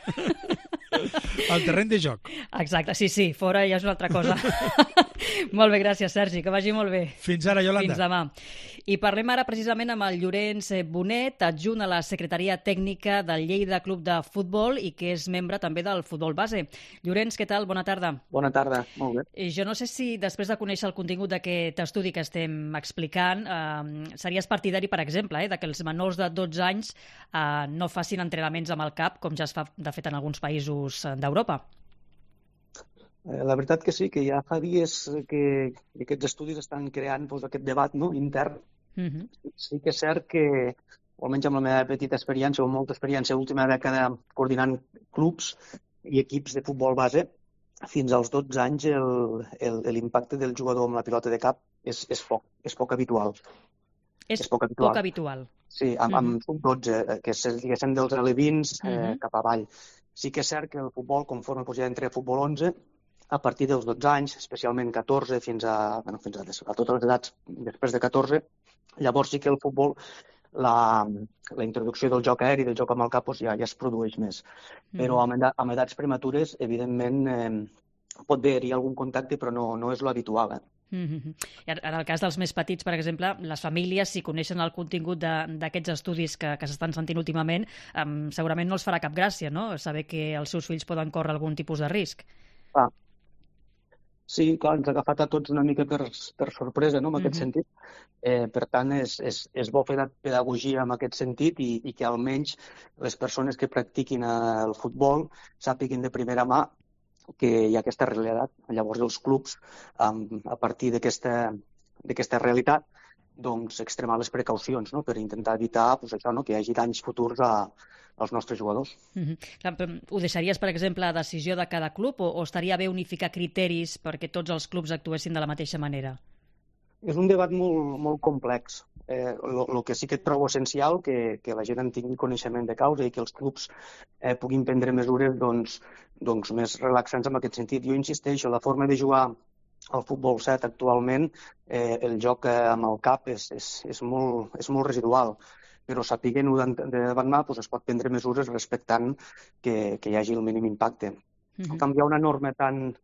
Al terreny de joc. Exacte, sí, sí, fora ja és una altra cosa. Molt bé, gràcies, Sergi, que vagi molt bé. Fins ara, Yolanda. Fins demà. I parlem ara precisament amb el Llorenç Bonet, adjunt a la Secretaria Tècnica del Lleida Club de Futbol i que és membre també del futbol base. Llorenç, què tal? Bona tarda. Bona tarda, molt bé. I jo no sé si després de conèixer el contingut d'aquest estudi que estem explicant, eh, series partidari, per exemple, eh, de que els menors de dotze anys eh, no facin entrenaments amb el cap, com ja es fa, de fet, en alguns països d'Europa. La veritat que sí, que ja fa dies que aquests estudis estan creant doncs, aquest debat, no?, intern. Uh-huh. Sí que és cert que, o almenys amb la meva petita experiència, o molta experiència, l'última dècada coordinant clubs i equips de futbol base, fins als dotze anys l'impacte del jugador amb la pilota de cap és, és, poc, és poc habitual. És, és poc habitual. Poc habitual. Sí, amb, uh-huh. amb sub dotze, que és, diguéssim, dels alevins eh, uh-huh. cap avall. Sí que és cert que el futbol, conforme pues, ja entra a futbol onze, a partir dels dotze anys, especialment catorze, fins a, bueno, fins a, a totes les edats després de catorze, llavors sí que el futbol, la, la introducció del joc aeri, del joc amb el cap, ja, ja es produeix més. Mm. Però amb, edat, amb edats prematures, evidentment, eh, pot haver-hi algun contacte, però no, no és l'habitual. Eh? Mm-hmm. I en el cas dels més petits, per exemple, les famílies, si coneixen el contingut d'aquests estudis que, que s'estan sentint últimament, eh, segurament no els farà cap gràcia, no?, saber que els seus fills poden córrer algun tipus de risc. Ah. Sí, clar, ens ha agafat a tots una mica per, per sorpresa, no?, en aquest uh-huh. sentit. Eh, per tant, és, és, és bo fer pedagogia en aquest sentit i, i que almenys les persones que practiquin el futbol sàpiguen de primera mà que hi ha aquesta realitat. Llavors, els clubs, um, a partir d'aquesta realitat, doncs, extremar les precaucions, no?, per intentar evitar pues, això, no?, que hi hagi danys futurs a als nostres jugadors. Mm-hmm. Ho deixaries, per exemple, a decisió de cada club o, o estaria bé unificar criteris perquè tots els clubs actuessin de la mateixa manera? És un debat molt, molt complex. Eh, lo, lo que sí que trobo essencial que, que la gent en tingui coneixement de causa i que els clubs eh, puguin prendre mesures doncs, doncs, més relaxants en aquest sentit. Jo insisteixo, la forma de jugar al futbol set actualment, eh, el joc amb el cap és, és, és, molt, és molt residual. Però sapiguent-ho de davant mà, doncs es pot prendre mesures respectant que, que hi hagi el mínim impacte. Uh-huh. Canviar una norma tan,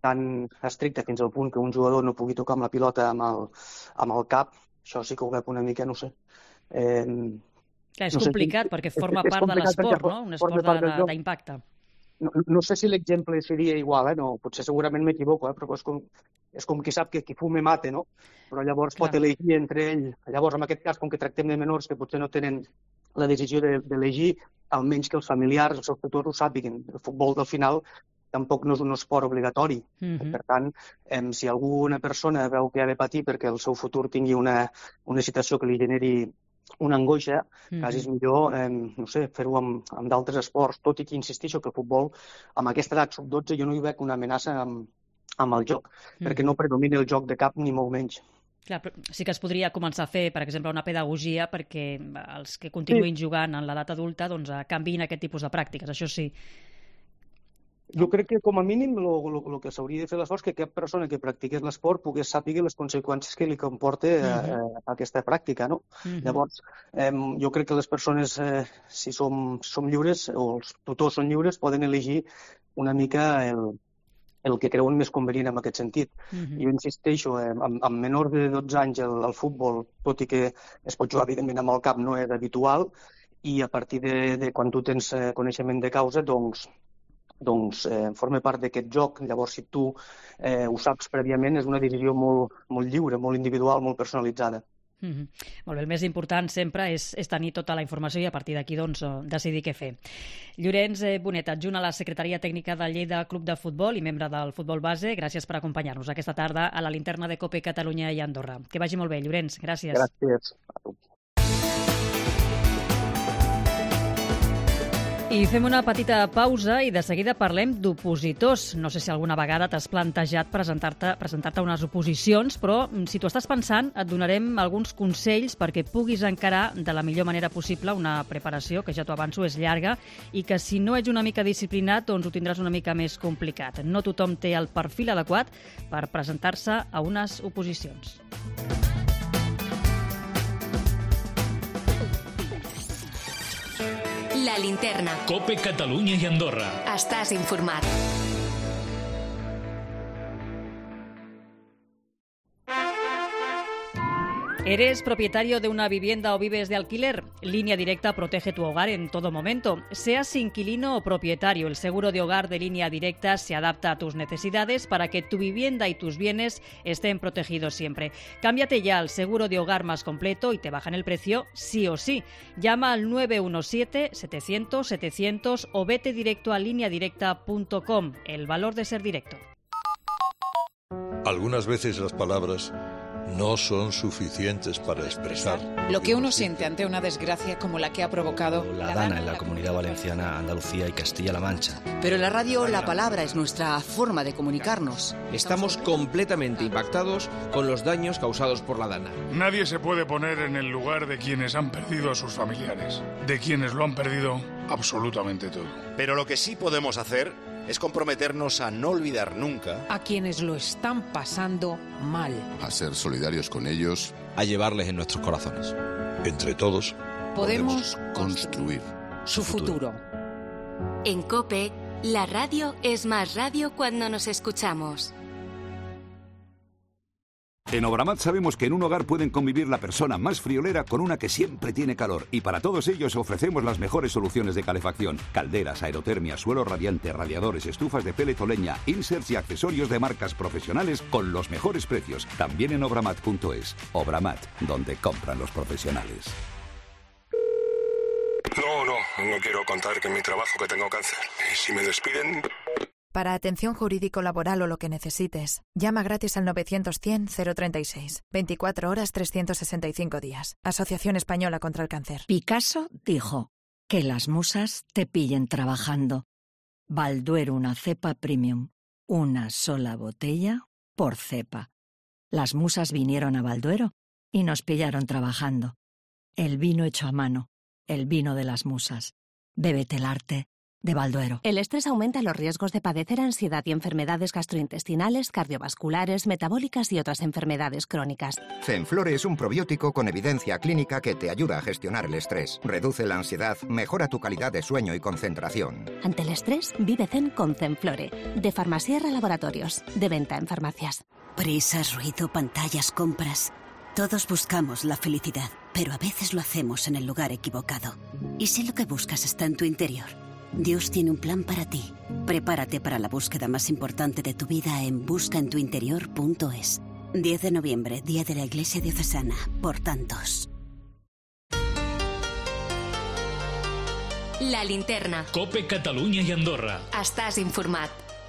tan estricta fins al punt que un jugador no pugui tocar amb la pilota amb el, amb el cap, això sí que ho veig una mica, no sé. Eh, Clar, és no sé, complicat, perquè forma és, és part de l'esport, no? Un esport d'impacte. No, no sé si l'exemple seria igual, eh? No, potser segurament m'equivoco, eh? Però és com, és com qui sap que qui fume mate, no? Però llavors Clar. pot elegir entre ell. Llavors, en aquest cas, com que tractem de menors que potser no tenen la decisió d'elegir, almenys que els familiars, els seus tutors ho sàpiguen. El futbol, al final, tampoc no és un esport obligatori. Mm-hmm. Per tant, eh, si alguna persona veu que ha de patir perquè el seu futur tingui una, una situació que li generi una angoixa, mm-hmm. quasi és millor, eh, no sé, fer-ho amb, amb d'altres esports, tot i que insisteixo que el futbol, amb aquesta edat sub dotze, jo no hi veig una amenaça amb, amb el joc, mm-hmm. perquè no predomina el joc de cap ni molt menys. Clar, però sí que es podria començar a fer, per exemple, una pedagogia perquè els que continuïn sí. jugant en l'edat adulta doncs, canviïn aquest tipus de pràctiques, això sí. Jo crec que, com a mínim, el que s'hauria de fer l'esforç és que cap persona que practiqués l'esport pogués sàpiga les conseqüències que li comporta eh, uh-huh. aquesta pràctica, no? Uh-huh. Llavors, eh, jo crec que les persones, eh, si som, som lliures, o els tutors són lliures, poden elegir una mica el, el que creuen més convenient en aquest sentit. Uh-huh. Jo insisteixo, eh, amb, amb menors de dotze anys el, el futbol, tot i que es pot jugar, evidentment, amb el cap, no és habitual, i a partir de, de quan tu tens eh, coneixement de causa, doncs, doncs eh, forma part d'aquest joc. Llavors, si tu eh, ho saps prèviament, és una decisió molt, molt lliure, molt individual, molt personalitzada. Mm-hmm. Molt bé, el més important sempre és, és tenir tota la informació i a partir d'aquí doncs, decidir què fer. Llorenç Bonet, adjunt a la Secretaria Tècnica del Lleida Club de Futbol i membre del Futbol Base, gràcies per acompanyar-nos aquesta tarda a la linterna de COPE Catalunya i Andorra. Que vagi molt bé, Llorenç. Gràcies. Gràcies. I fem una petita pausa i de seguida parlem d'opositors. No sé si alguna vegada t'has plantejat presentar-te presentar-te unes oposicions, però si t'ho estàs pensant et donarem alguns consells perquè puguis encarar de la millor manera possible una preparació que, ja t'ho avanço, és llarga i que si no ets una mica disciplinat doncs ho tindràs una mica més complicat. No tothom té el perfil adequat per presentar-se a unes oposicions. La linterna. COPE Catalunya i Andorra. Estàs informat. ¿Eres propietario de una vivienda o vives de alquiler? Línea Directa protege tu hogar en todo momento. Seas inquilino o propietario, el seguro de hogar de Línea Directa se adapta a tus necesidades para que tu vivienda y tus bienes estén protegidos siempre. Cámbiate ya al seguro de hogar más completo y te bajan el precio sí o sí. Llama al nueve uno siete, setecientos, setecientos o vete directo a línea directa punto com. El valor de ser directo. Algunas veces las palabras no son suficientes para expresar lo que uno siente ante una desgracia como la que ha provocado la Dana en la Comunidad Valenciana, Andalucía y Castilla-La Mancha. Pero en la radio la palabra es nuestra forma de comunicarnos. Estamos completamente impactados con los daños causados por la Dana. Nadie se puede poner en el lugar de quienes han perdido a sus familiares, de quienes lo han perdido absolutamente todo. Pero lo que sí podemos hacer es comprometernos a no olvidar nunca a quienes lo están pasando mal, a ser solidarios con ellos, a llevarles en nuestros corazones. Entre todos podemos, podemos construir su futuro. En COPE, la radio es más radio cuando nos escuchamos. En Obramat sabemos que en un hogar pueden convivir la persona más friolera con una que siempre tiene calor, y para todos ellos ofrecemos las mejores soluciones de calefacción: calderas, aerotermia, suelo radiante, radiadores, estufas de pellet o leña, inserts y accesorios de marcas profesionales con los mejores precios. También en obramat punto es. Obramat, donde compran los profesionales. No, no, no quiero contar que en mi trabajo que tengo cáncer. Y si me despiden... Para atención jurídico-laboral o lo que necesites, llama gratis al novecientos cien cero treinta y seis. veinticuatro horas, trescientos sesenta y cinco días. Asociación Española contra el Cáncer. Picasso dijo: que las musas te pillen trabajando. Balduero, una cepa premium. Una sola botella por cepa. Las musas vinieron a Balduero y nos pillaron trabajando. El vino hecho a mano. El vino de las musas. Bébete el arte. de Balduero. El estrés aumenta los riesgos de padecer ansiedad y enfermedades gastrointestinales, cardiovasculares, metabólicas y otras enfermedades crónicas. Zenflore es un probiótico con evidencia clínica que te ayuda a gestionar el estrés, reduce la ansiedad, mejora tu calidad de sueño y concentración. Ante el estrés, vive zen con Zenflore, de Farmasierra Laboratorios, de venta en farmacias. Prisas, ruido, pantallas, compras. Todos buscamos la felicidad, pero a veces lo hacemos en el lugar equivocado. ¿Y si lo que buscas está en tu interior? Dios tiene un plan para ti. Prepárate para la búsqueda más importante de tu vida en busca en tu interior punto es. diez de noviembre, Día de la Iglesia Diocesana, por tantos. La linterna. Cope Catalunya i Andorra. Estàs informat.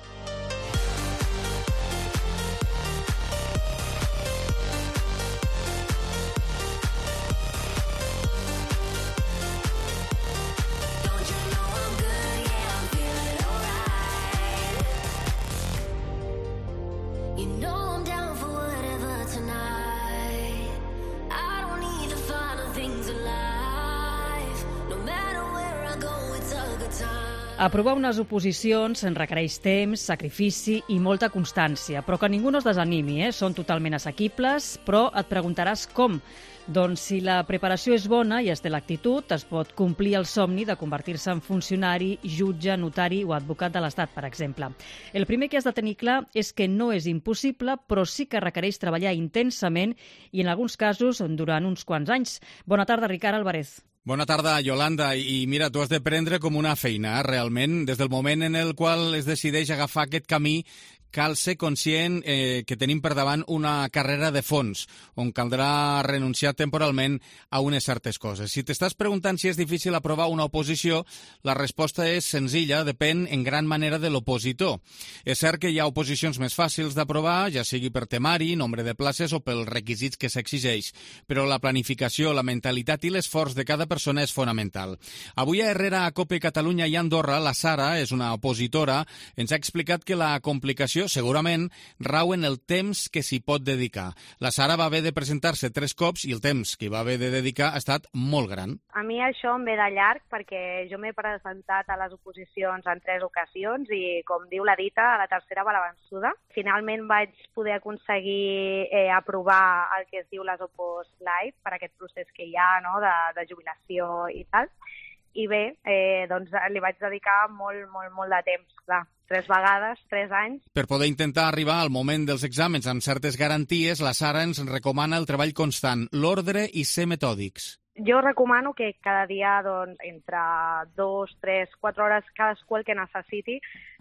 Aprovar unes oposicions en requereix temps, sacrifici i molta constància, però que ningú no es desanimi, eh? Són totalment assequibles, però et preguntaràs com. Doncs si la preparació és bona i es té l'actitud, es pot complir el somni de convertir-se en funcionari, jutge, notari o advocat de l'Estat, per exemple. El primer que has de tenir clar és que no és impossible, però sí que requereix treballar intensament i, en alguns casos, durant uns quants anys. Bona tarda, Ricard Álvarez. Bona tarda, Yolanda. I mira, tu has de prendre com una feina, eh? Realment, des del moment en el qual es decideix agafar aquest camí, cal ser conscient eh, que tenim per davant una carrera de fons, on caldrà renunciar temporalment a unes certes coses. Si t'estàs preguntant si és difícil aprovar una oposició, la resposta és senzilla, depèn en gran manera de l'opositor. És cert que hi ha oposicions més fàcils d'aprovar, ja sigui per temari, nombre de places o pels requisits que s'exigeix, però la planificació, la mentalitat i l'esforç de cada persona és fonamental. Avui a Herrera, a Cope Catalunya i Andorra, la Sara, és una opositora, ens ha explicat que la complicació segurament rau en el temps que s'hi pot dedicar. La Sara va haver de presentar-se tres cops i el temps que hi va haver de dedicar ha estat molt gran. A mi això em ve de llarg perquè jo m'he presentat a les oposicions en tres ocasions i, com diu la dita, a la tercera va la vençuda. Finalment vaig poder aconseguir eh, aprovar el que es diu les Opos Live per aquest procés que hi ha, no?, de, de jubilació i tal. I bé, eh, doncs li vaig dedicar molt, molt, molt de temps, clar. Tres vegades, tres anys. Per poder intentar arribar al moment dels exàmens amb certes garanties, la Sara ens recomana el treball constant, l'ordre i ser metòdics. Jo recomano que cada dia, doncs, entre dos, tres, quatre hores, cadascú el que necessiti,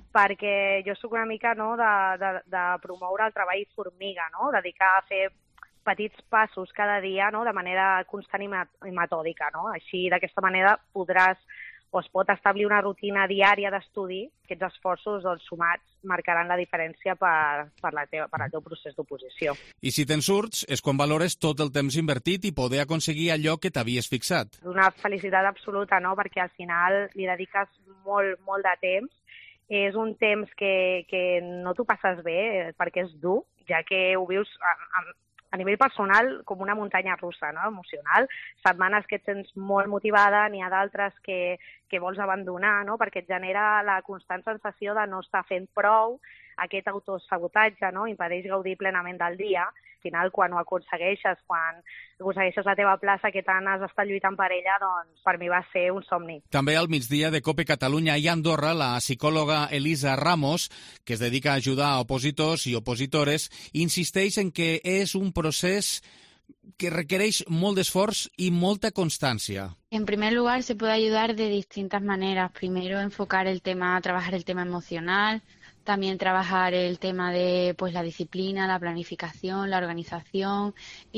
perquè jo soc una mica, no, de, de, de promoure el treball formiga, no?, dedicar a fer petits passos cada dia, no?, de manera constant i metòdica, no? Així, d'aquesta manera, podràs o es pot establir una rutina diària d'estudi. Aquests esforços, doncs, sumats, marcaran la diferència per, per, la teva, per el teu procés d'oposició. I si te'n surts, és quan valores tot el temps invertit i poder aconseguir allò que t'havies fixat. Una felicitat absoluta, no?, perquè al final li dediques molt, molt de temps. És un temps que, que no t'ho passes bé, perquè és dur, ja que ho vius amb, a nivell personal com una muntanya russa, no?, emocional. Setmanes que et sents molt motivada, n'hi ha d'altres que, que vols abandonar, no?, perquè et genera la constant sensació de no estar fent prou. Aquest autosabotatge, no?, impedeix gaudir plenament del dia. Al final, quan ho aconsegueixes, quan aconsegueixes la teva plaça que tant has estat lluitant per ella, doncs per mi va ser un somni. També al migdia de Cope Catalunya i Andorra, la psicòloga Elisa Ramos, que es dedica a ajudar a opositors i opositores, insisteix en que és un procés que requereix molt d'esforç y molta constancia. En primer lugar, se puede ayudar de distintas maneras. Primero, enfocar el tema, trabajar el tema emocional, también trabajar el tema de pues la disciplina, la planificación, la organización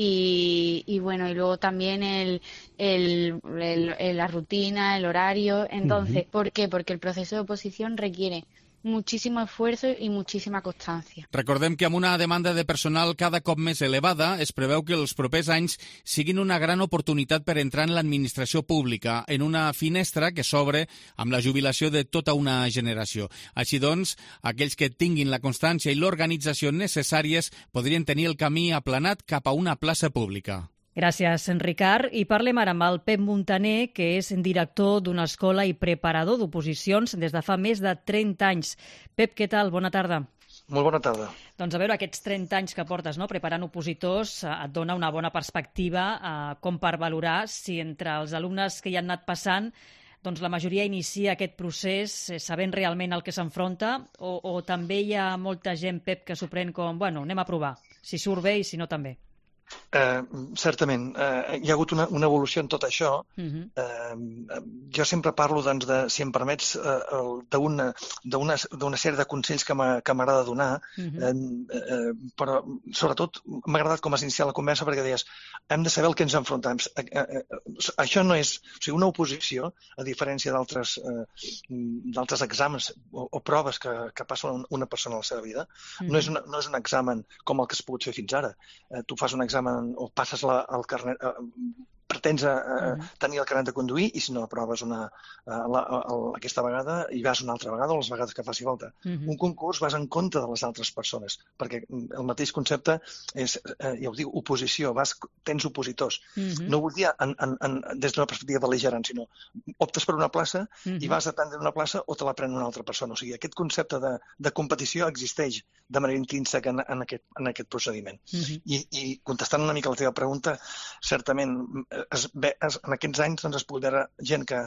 y, y bueno, y luego también el, el, el, el, la rutina, el horario. Entonces, uh-huh. ¿por qué? Porque el proceso de oposición requiere muchísimo esfuerzo i muchíssima constància. Recordem que amb una demanda de personal cada cop més elevada es preveu que els propers anys siguin una gran oportunitat per entrar en l'administració pública, en una finestra que s'obre amb la jubilació de tota una generació. Així doncs, aquells que tinguin la constància i l'organització necessàries podrien tenir el camí aplanat cap a una plaça pública. Gràcies, Ricard. I parlem ara amb el Pep Montaner, que és director d'una escola i preparador d'oposicions des de fa més de trenta anys. Pep, què tal? Bona tarda. Molt bona tarda. Doncs a veure, aquests trenta anys que portes no, preparant opositors et dona una bona perspectiva eh, com per valorar si entre els alumnes que hi han anat passant doncs la majoria inicia aquest procés eh, sabent realment el que s'enfronta o, o també hi ha molta gent, Pep, que s'ho pren com, bueno, anem a provar, si surt bé i si no també. Eh, certament, eh, hi ha hagut una, una evolució en tot això. Uh-huh. Eh, jo sempre parlo, doncs, de, si em permets, eh, d'una d'una sèrie de consells que m'agrada donar, uh-huh. eh, eh, però sobretot m'ha agradat com has iniciat la conversa perquè deies, hem de saber el que ens enfrontem. Eh, eh, això no és, o sigui, una oposició, a diferència d'altres eh, d'altres exàmens o, o proves que, que passa una persona a la seva vida, uh-huh. no, és una, no és un examen com el que has pogut fer fins ara. Eh, tu fas un examen o passes la, el carnet, eh, pretens eh, uh-huh. tenir el carnet de conduir i si no aproves una, eh, la, el, aquesta vegada i vas una altra vegada o les vegades que faci falta. Uh-huh. Un concurs vas en compte de les altres persones perquè el mateix concepte és, eh, ja ho dic, oposició, vas, tens opositors. Uh-huh. No ho vull dir en, en, en, des d'una perspectiva bel·ligerant, sinó optes per una plaça uh-huh. i vas a prendre una plaça o te la pren una altra persona. O sigui, aquest concepte de, de competició existeix de manera intrínseca en, en, aquest, en aquest procediment. Uh-huh. I, I contestant una mica la teva pregunta, certament es, es, en aquests anys doncs, es pot veure gent que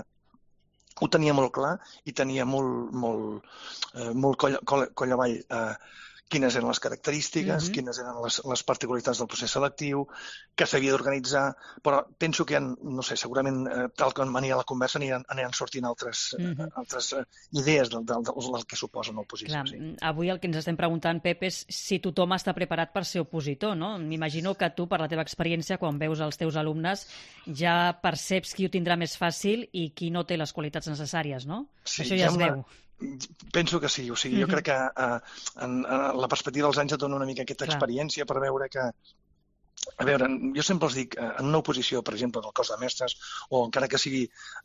ho tenia molt clar i tenia molt, molt, eh, molt coll, coll, coll avall eh, quines eren les característiques, uh-huh. quines eren les, les particularitats del procés selectiu, que s'havia d'organitzar, però penso que, no sé, segurament, eh, tal com anirà la conversa, aniran, aniran sortint altres, uh-huh. eh, altres eh, idees del, del, del, del que suposa una oposició. Clar, sí. Avui el que ens estem preguntant, Pep, és si tothom està preparat per ser opositor, no? M'imagino que tu, per la teva experiència, quan veus els teus alumnes, ja perceps qui ho tindrà més fàcil i qui no té les qualitats necessàries, no? Sí, això ja es una... veu. Penso que sí, o sigui, jo crec que uh, en, en la perspectiva dels anys et dona una mica aquesta Clar. experiència per veure que, a veure, jo sempre els dic, en una oposició, per exemple, del cos de mestres, o encara que sigui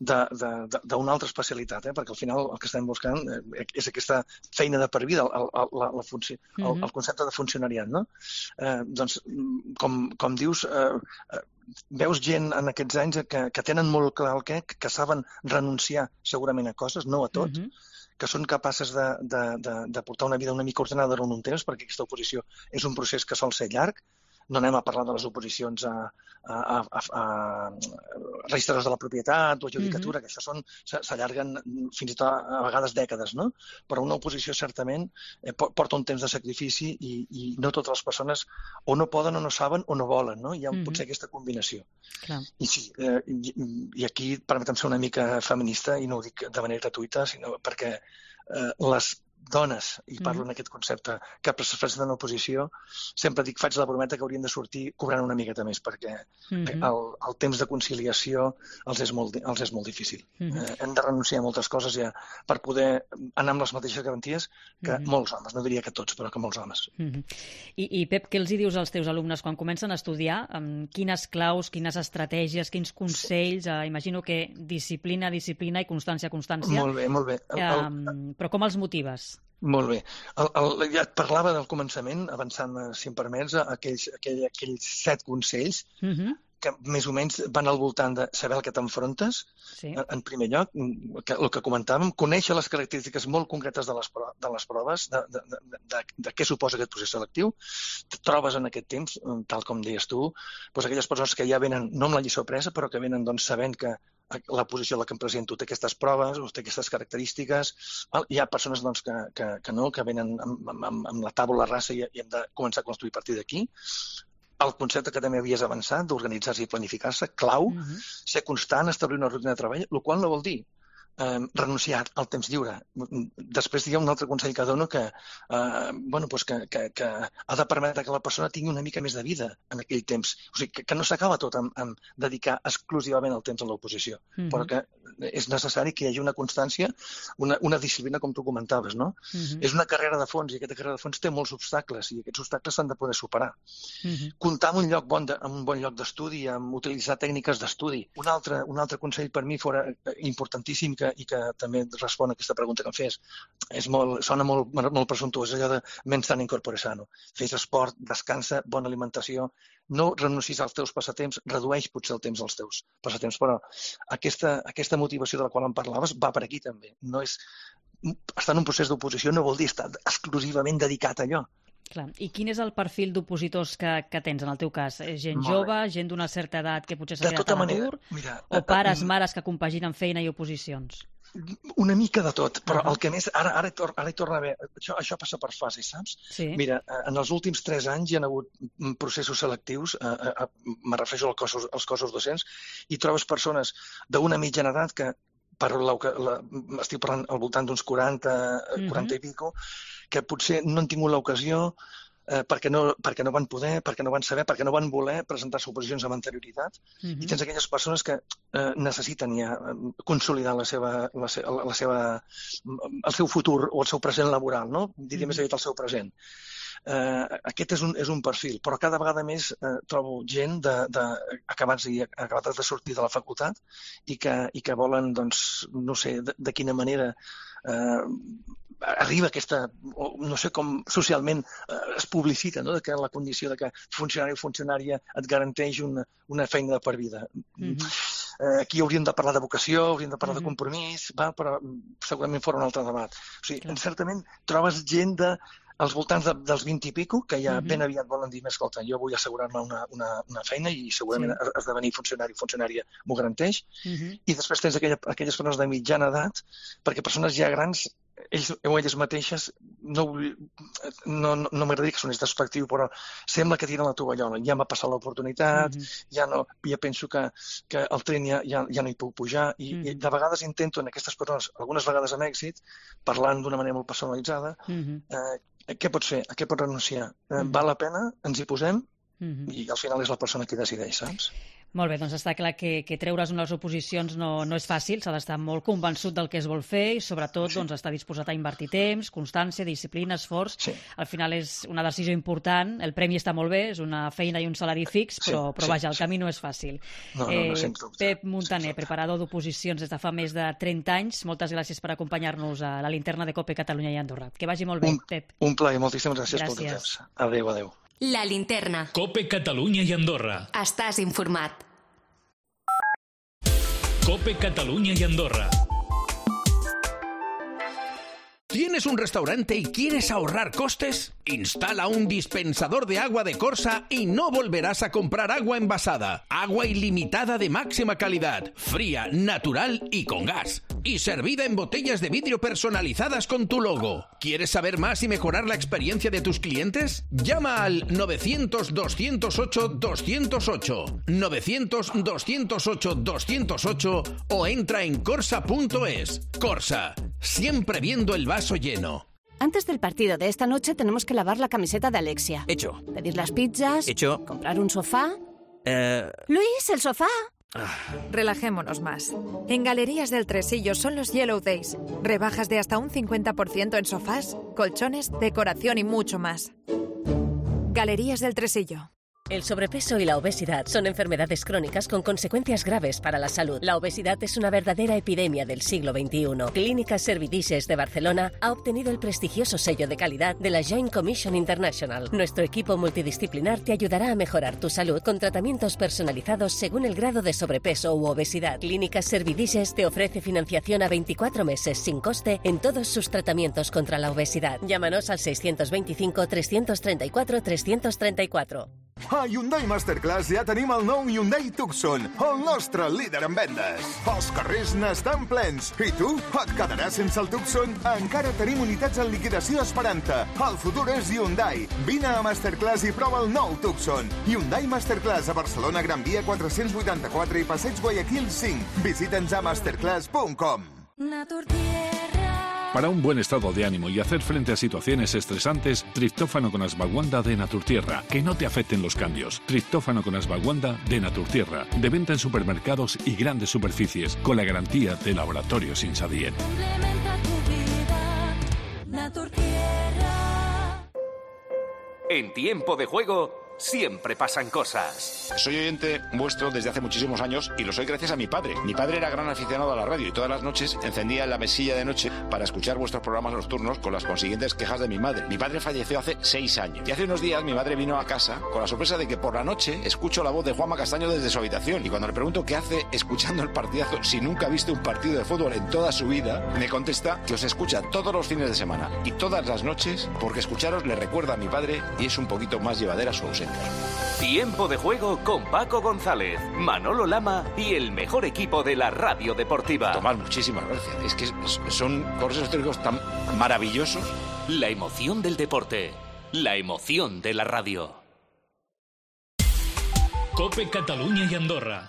d'una altra especialitat, eh, perquè al final el que estem buscant eh, és aquesta feina de per vida, el, el, la, la funció, el, el concepte de funcionariat, no? Eh, doncs, com, com dius, eh, veus gent en aquests anys que, que tenen molt clar el què, que saben renunciar segurament a coses, no a tot, uh-huh. que són capaces de, de, de, de portar una vida una mica ordenada durant un temps, perquè aquesta oposició és un procés que sol ser llarg. No anem a parlar de les oposicions a, a, a, a registradors de la propietat o judicatura, mm-hmm. que això són, s'allarguen fins i tot a vegades dècades, no? Però una oposició certament eh, porta un temps de sacrifici i, i no totes les persones o no poden o no saben o no volen, no? Hi ha mm-hmm. potser aquesta combinació. Clar. I sí, eh, i, i aquí permetem ser una mica feminista i no ho dic de manera gratuïta, sinó perquè eh, les dones, i parlo mm. en aquest concepte, que s'expressen en oposició, sempre dic, faig la brometa que haurien de sortir cobrant una miqueta més, perquè mm-hmm. el, el temps de conciliació els és molt, els és molt difícil. Mm-hmm. eh, hem de renunciar a moltes coses ja per poder anar amb les mateixes garanties que mm-hmm. molts homes, no diria que tots, però que molts homes. Mm-hmm. I, I Pep, què els hi dius als teus alumnes quan comencen a estudiar? Um, quines claus, quines estratègies, quins consells? Uh, imagino que disciplina, disciplina i constància, constància. Molt bé, molt bé. El, el... Um, però com els motives? Molt bé. El, el, ja et parlava del començament, avançant, si em permets, aquells, aquell, aquells set consells uh-huh. que més o menys van al voltant de saber el que t'enfrontes, sí. en, en primer lloc, que, el que comentàvem, conèixer les característiques molt concretes de les, de les proves, de, de, de, de, de què suposa aquest procés selectiu, te trobes en aquest temps, tal com deies tu, doncs aquelles persones que ja venen, no amb la lliçó presa, però que venen doncs, sabent que la posició a la que em presento té aquestes proves o té aquestes característiques. Hi ha persones doncs, que, que, que no, que venen amb, amb, amb la tàbula rasa i, i hem de començar a construir a partir d'aquí. El concepte que també havies avançat, d'organitzar-se i planificar-se, clau, uh-huh. ser constant, establir una rutina de treball, el qual no vol dir eh, renunciar al temps lliure. Després hi ha un altre consell que dono que, eh, bueno, doncs que, que, que ha de permetre que la persona tingui una mica més de vida en aquell temps. O sigui, que, que no s'acaba tot en, en dedicar exclusivament el temps a l'oposició, mm-hmm. però que és necessari que hi hagi una constància, una, una disciplina, com tu comentaves, no? Mm-hmm. És una carrera de fons i aquesta carrera de fons té molts obstacles i aquests obstacles s'han de poder superar. Mm-hmm. Comptar amb un lloc bon, de, amb un bon lloc d'estudi, amb utilitzar tècniques d'estudi. Un altre, un altre consell per mi fora importantíssim que, i que també respon a aquesta pregunta que em fes. És molt, sona molt, molt presumptuós, allò de mens sana in corpore sano. Fes esport, descansa, bona alimentació, no renuncis als teus passatemps, redueix potser el temps als teus passatemps, però aquesta, aquesta motivació de la qual em parlaves va per aquí també. No és, estar en un procés d'oposició no vol dir estar exclusivament dedicat a allò. Clar. I quin és el perfil d'opositors que, que tens en el teu cas? Gent Molt jove, bé. Gent d'una certa edat que potser s'ha De quedat tota a manera, l'atur? mira, O pares, eh, mares que compaginen feina i oposicions? Una mica de tot, però Uh-huh. el que més... Ara, ara, hi tor ara hi torna a haver... Això, això passa per fases, saps? Sí. Mira, en els últims tres anys hi ha hagut processos selectius, eh, eh, me refereixo als cossos, als cossos docents, i trobes persones d'una mitjana edat que, per la, la, estic parlant al voltant d'uns quaranta, Mhm. quaranta i pico, que potser no han tingut l'ocasió eh, perquè, no, perquè no van poder, perquè no van saber, perquè no van voler presentar-se a oposicions amb anterioritat. Mhm. I tens aquelles persones que eh, necessiten ja eh, consolidar la seva, la, se la, la seva, el seu futur o el seu present laboral, no? Diria Mhm. més aviat el seu present. Eh, aquest és un, és un perfil, però cada vegada més eh, trobo gent de, de, acabats, i, acabats de sortir de la facultat i que, i que volen, doncs, no sé de, de quina manera eh, arriba aquesta, no sé com socialment eh, es publicita, no? De que la condició de que funcionari o funcionària et garanteix una, una feina de per vida. Mhm. Eh, aquí hauríem de parlar de vocació, hauríem de parlar Mhm. de compromís, va, però segurament fora un altre debat. O sigui, Clar. certament trobes gent de als voltants de, dels vint i pico, que ja Mhm. ben aviat volen dir, escolta, jo vull assegurar-me una, una, una feina i segurament Sí. esdevenir funcionari o funcionària m'ho garanteix. Mhm. I després tens aquella, aquelles persones de mitjana edat, perquè persones ja grans, ells o elles mateixes, no, vull- no, no, no m'agradaria que sonés despectiu, però sembla que tiren la tovallola. Ja m'ha passat l'oportunitat, Mhm. ja, no, ja penso que, que el tren ja, ja, ja no hi puc pujar, i, i Mhm. de vegades intento en aquestes persones, algunes vegades amb èxit, parlant d'una manera molt personalitzada, Mhm. eh, què pots fer? A què pots renunciar? Eh, Mhm. val la pena? Ens hi posem? Mhm. I al final és la persona qui decideix, saps? Molt bé, doncs està clar que, que treure's unes oposicions no, no és fàcil, s'ha d'estar molt convençut del que es vol fer i sobretot Sí. doncs, estar disposat a invertir temps, constància, disciplina, esforç. Sí. Al final és una decisió important, el premi està molt bé, és una feina i un salari fix, Sí, però, però sí, vaja, el sí. camí no és fàcil. No, no, no, sens dubte. Pep Montaner, preparador d'oposicions des de fa més de trenta anys, moltes gràcies per acompanyar-nos a la linterna de COPE Catalunya i Andorra. Que vagi molt bé, Un, Pep. un plaer, moltíssimes gràcies pel teu Gràcies. temps. Adéu, adéu. La linterna. COPE Catalunya i Andorra. Estàs informat. COPE Catalunya y Andorra. ¿Tienes un restaurante y quieres ahorrar costes? Instala un dispensador de agua de Corsa y no volverás a comprar agua envasada. Agua ilimitada de máxima calidad, fría, natural y con gas. Y servida en botellas de vidrio personalizadas con tu logo. ¿Quieres saber más y mejorar la experiencia de tus clientes? Llama al novecientos, doscientos ocho, doscientos ocho, novecientos, doscientos ocho, doscientos ocho o entra en corsa punto es. Corsa, siempre viendo el vaso lleno. Antes del partido de esta noche tenemos que lavar la camiseta de Alexia. Hecho. Pedir las pizzas. Hecho. Comprar un sofá. Eh... Luis, el sofá. Relajémonos más. En Galerías del Tresillo son los Yellow Days. Rebajas de hasta un cincuenta por ciento en sofás, colchones, decoración y mucho más. Galerías del Tresillo. El sobrepeso y la obesidad son enfermedades crónicas con consecuencias graves para la salud. La obesidad es una verdadera epidemia del siglo veintiuno. Clínicas Servidices de Barcelona ha obtenido el prestigioso sello de calidad de la Joint Commission International. Nuestro equipo multidisciplinar te ayudará a mejorar tu salud con tratamientos personalizados según el grado de sobrepeso u obesidad. Clínicas Servidices te ofrece financiación a veinticuatro meses sin coste en todos sus tratamientos contra la obesidad. Llámanos al seiscientos veinticinco, trescientos treinta y cuatro, trescientos treinta y cuatro. A Hyundai Masterclass ja tenim el nou Hyundai Tucson, el nostre líder en vendes. Els carrers n'estan plens. I tu? Et quedaràs sense el Tucson? Encara tenim unitats en liquidació esperant-te. El futur és Hyundai. Vine a Masterclass i prova el nou Tucson. Hyundai Masterclass a Barcelona, Gran Via quatre-cents vuitanta-quatre i Passeig Guayaquil cinc. Visita'ns a masterclass punt com. Para un buen estado de ánimo y hacer frente a situaciones estresantes, triptófano con Ashwagandha de Naturtierra. Que no te afecten los cambios. Triptófano con Ashwagandha de Naturtierra. De venta en supermercados y grandes superficies, con la garantía de Laboratorios Insadiet. En Tiempo de Juego, siempre pasan cosas. Soy oyente vuestro desde hace muchísimos años y lo soy gracias a mi padre. Mi padre era gran aficionado a la radio y todas las noches encendía la mesilla de noche para escuchar vuestros programas nocturnos con las consiguientes quejas de mi madre. Mi padre falleció hace seis años y hace unos días mi madre vino a casa con la sorpresa de que por la noche escucho la voz de Juanma Castaño desde su habitación y cuando le pregunto qué hace escuchando el partidazo si nunca ha visto un partido de fútbol en toda su vida, me contesta que os escucha todos los fines de semana y todas las noches porque escucharos le recuerda a mi padre y es un poquito más llevadera su ausencia. Tiempo de juego con Paco González, Manolo Lama y el mejor equipo de la radio deportiva. Tomás, muchísimas gracias. Es que son correos históricos tan maravillosos. La emoción del deporte, la emoción de la radio. COPE Catalunya i Andorra.